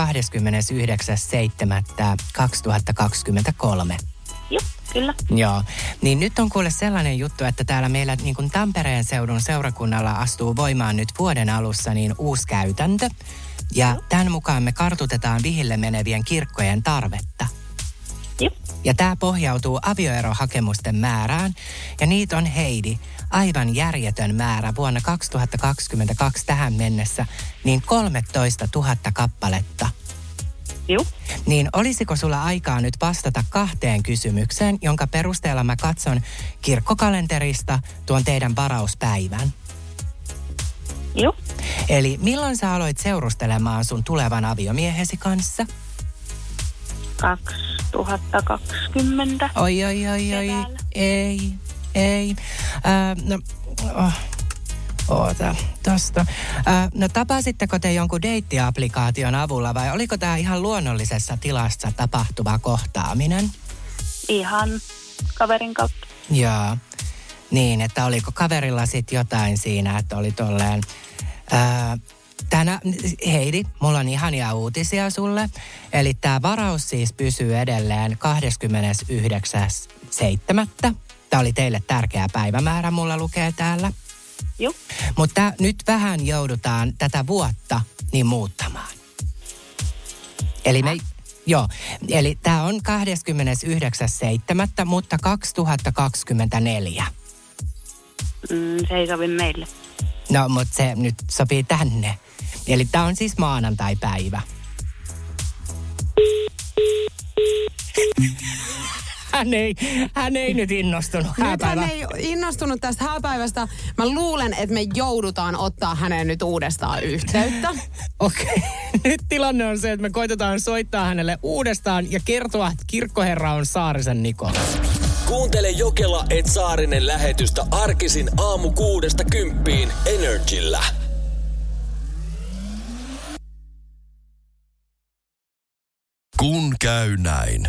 [SPEAKER 5] 29.7.2023.
[SPEAKER 8] Joo, kyllä.
[SPEAKER 5] Joo, niin nyt on kuule sellainen juttu, että täällä meillä niin kuin Tampereen seudun seurakunnalla astuu voimaan nyt vuoden alussa niin uusi käytäntö. Ja tämän mukaan me kartutetaan vihille menevien kirkkojen tarvetta.
[SPEAKER 8] Joo.
[SPEAKER 5] Ja tämä pohjautuu avioerohakemusten määrään. Ja niitä on Heidi aivan järjetön määrä vuonna 2022 tähän mennessä, niin 13 000 kappaletta.
[SPEAKER 8] Joo.
[SPEAKER 5] Niin olisiko sulla aikaa nyt vastata 2 kysymykseen, jonka perusteella mä katson kirkkokalenterista tuon teidän varauspäivän?
[SPEAKER 8] Joo.
[SPEAKER 5] Eli milloin sä aloit seurustelemaan sun tulevan aviomiehesi kanssa?
[SPEAKER 8] 2020.
[SPEAKER 5] Oi. Ei. Tosta. No tapasitteko te jonkun deittiaplikaation avulla vai oliko tämä ihan luonnollisessa tilassa tapahtuva kohtaaminen?
[SPEAKER 8] Ihan kaverin kautta.
[SPEAKER 5] Joo. Niin, että oliko kaverilla sitten jotain siinä, että oli tolleen... Heidi, mulla on ihania uutisia sulle. Eli tämä varaus siis pysyy edelleen 29.7. Tämä oli teille tärkeä päivämäärä, mulla lukee täällä.
[SPEAKER 8] Joo.
[SPEAKER 5] Mutta nyt vähän joudutaan tätä vuotta niin muuttamaan. Eli eli tämä on 29.7. mutta 2024.
[SPEAKER 8] Se ei sovi meille.
[SPEAKER 5] No, mutta se nyt sopii tänne. Eli tämä on siis maanantai-päivä. Hän ei nyt innostunut hääpäivä.
[SPEAKER 4] Hän ei innostunut tästä hääpäivästä. Mä luulen, että me joudutaan ottaa häneen nyt uudestaan yhteyttä.
[SPEAKER 5] Okei. Nyt tilanne on se, että me koitetaan soittaa hänelle uudestaan ja kertoa, että kirkkoherra on Saarisen Niko.
[SPEAKER 3] Kuuntele Jokela et Saarinen lähetystä arkisin aamu 6–10 Energillä.
[SPEAKER 1] Kun käy näin.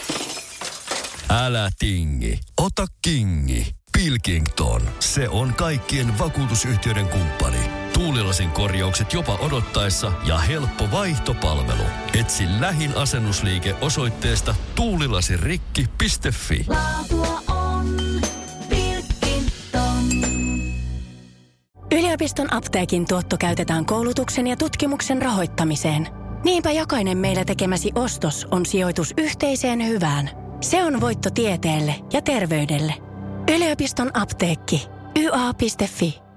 [SPEAKER 1] Älä tingi, ota kingi. Pilkington, se on kaikkien vakuutusyhtiöiden kumppani. Tuulilasin korjaukset jopa odottaessa ja helppo vaihtopalvelu. Etsi lähin asennusliike osoitteesta tuulilasirikki.fi.
[SPEAKER 6] Laatua on Pilkington. Yliopiston apteekin tuotto käytetään koulutuksen ja tutkimuksen rahoittamiseen. Niinpä jokainen meillä tekemäsi ostos on sijoitus yhteiseen hyvään. Se on voitto tieteelle ja terveydelle. Yliopiston apteekki. YA.fi.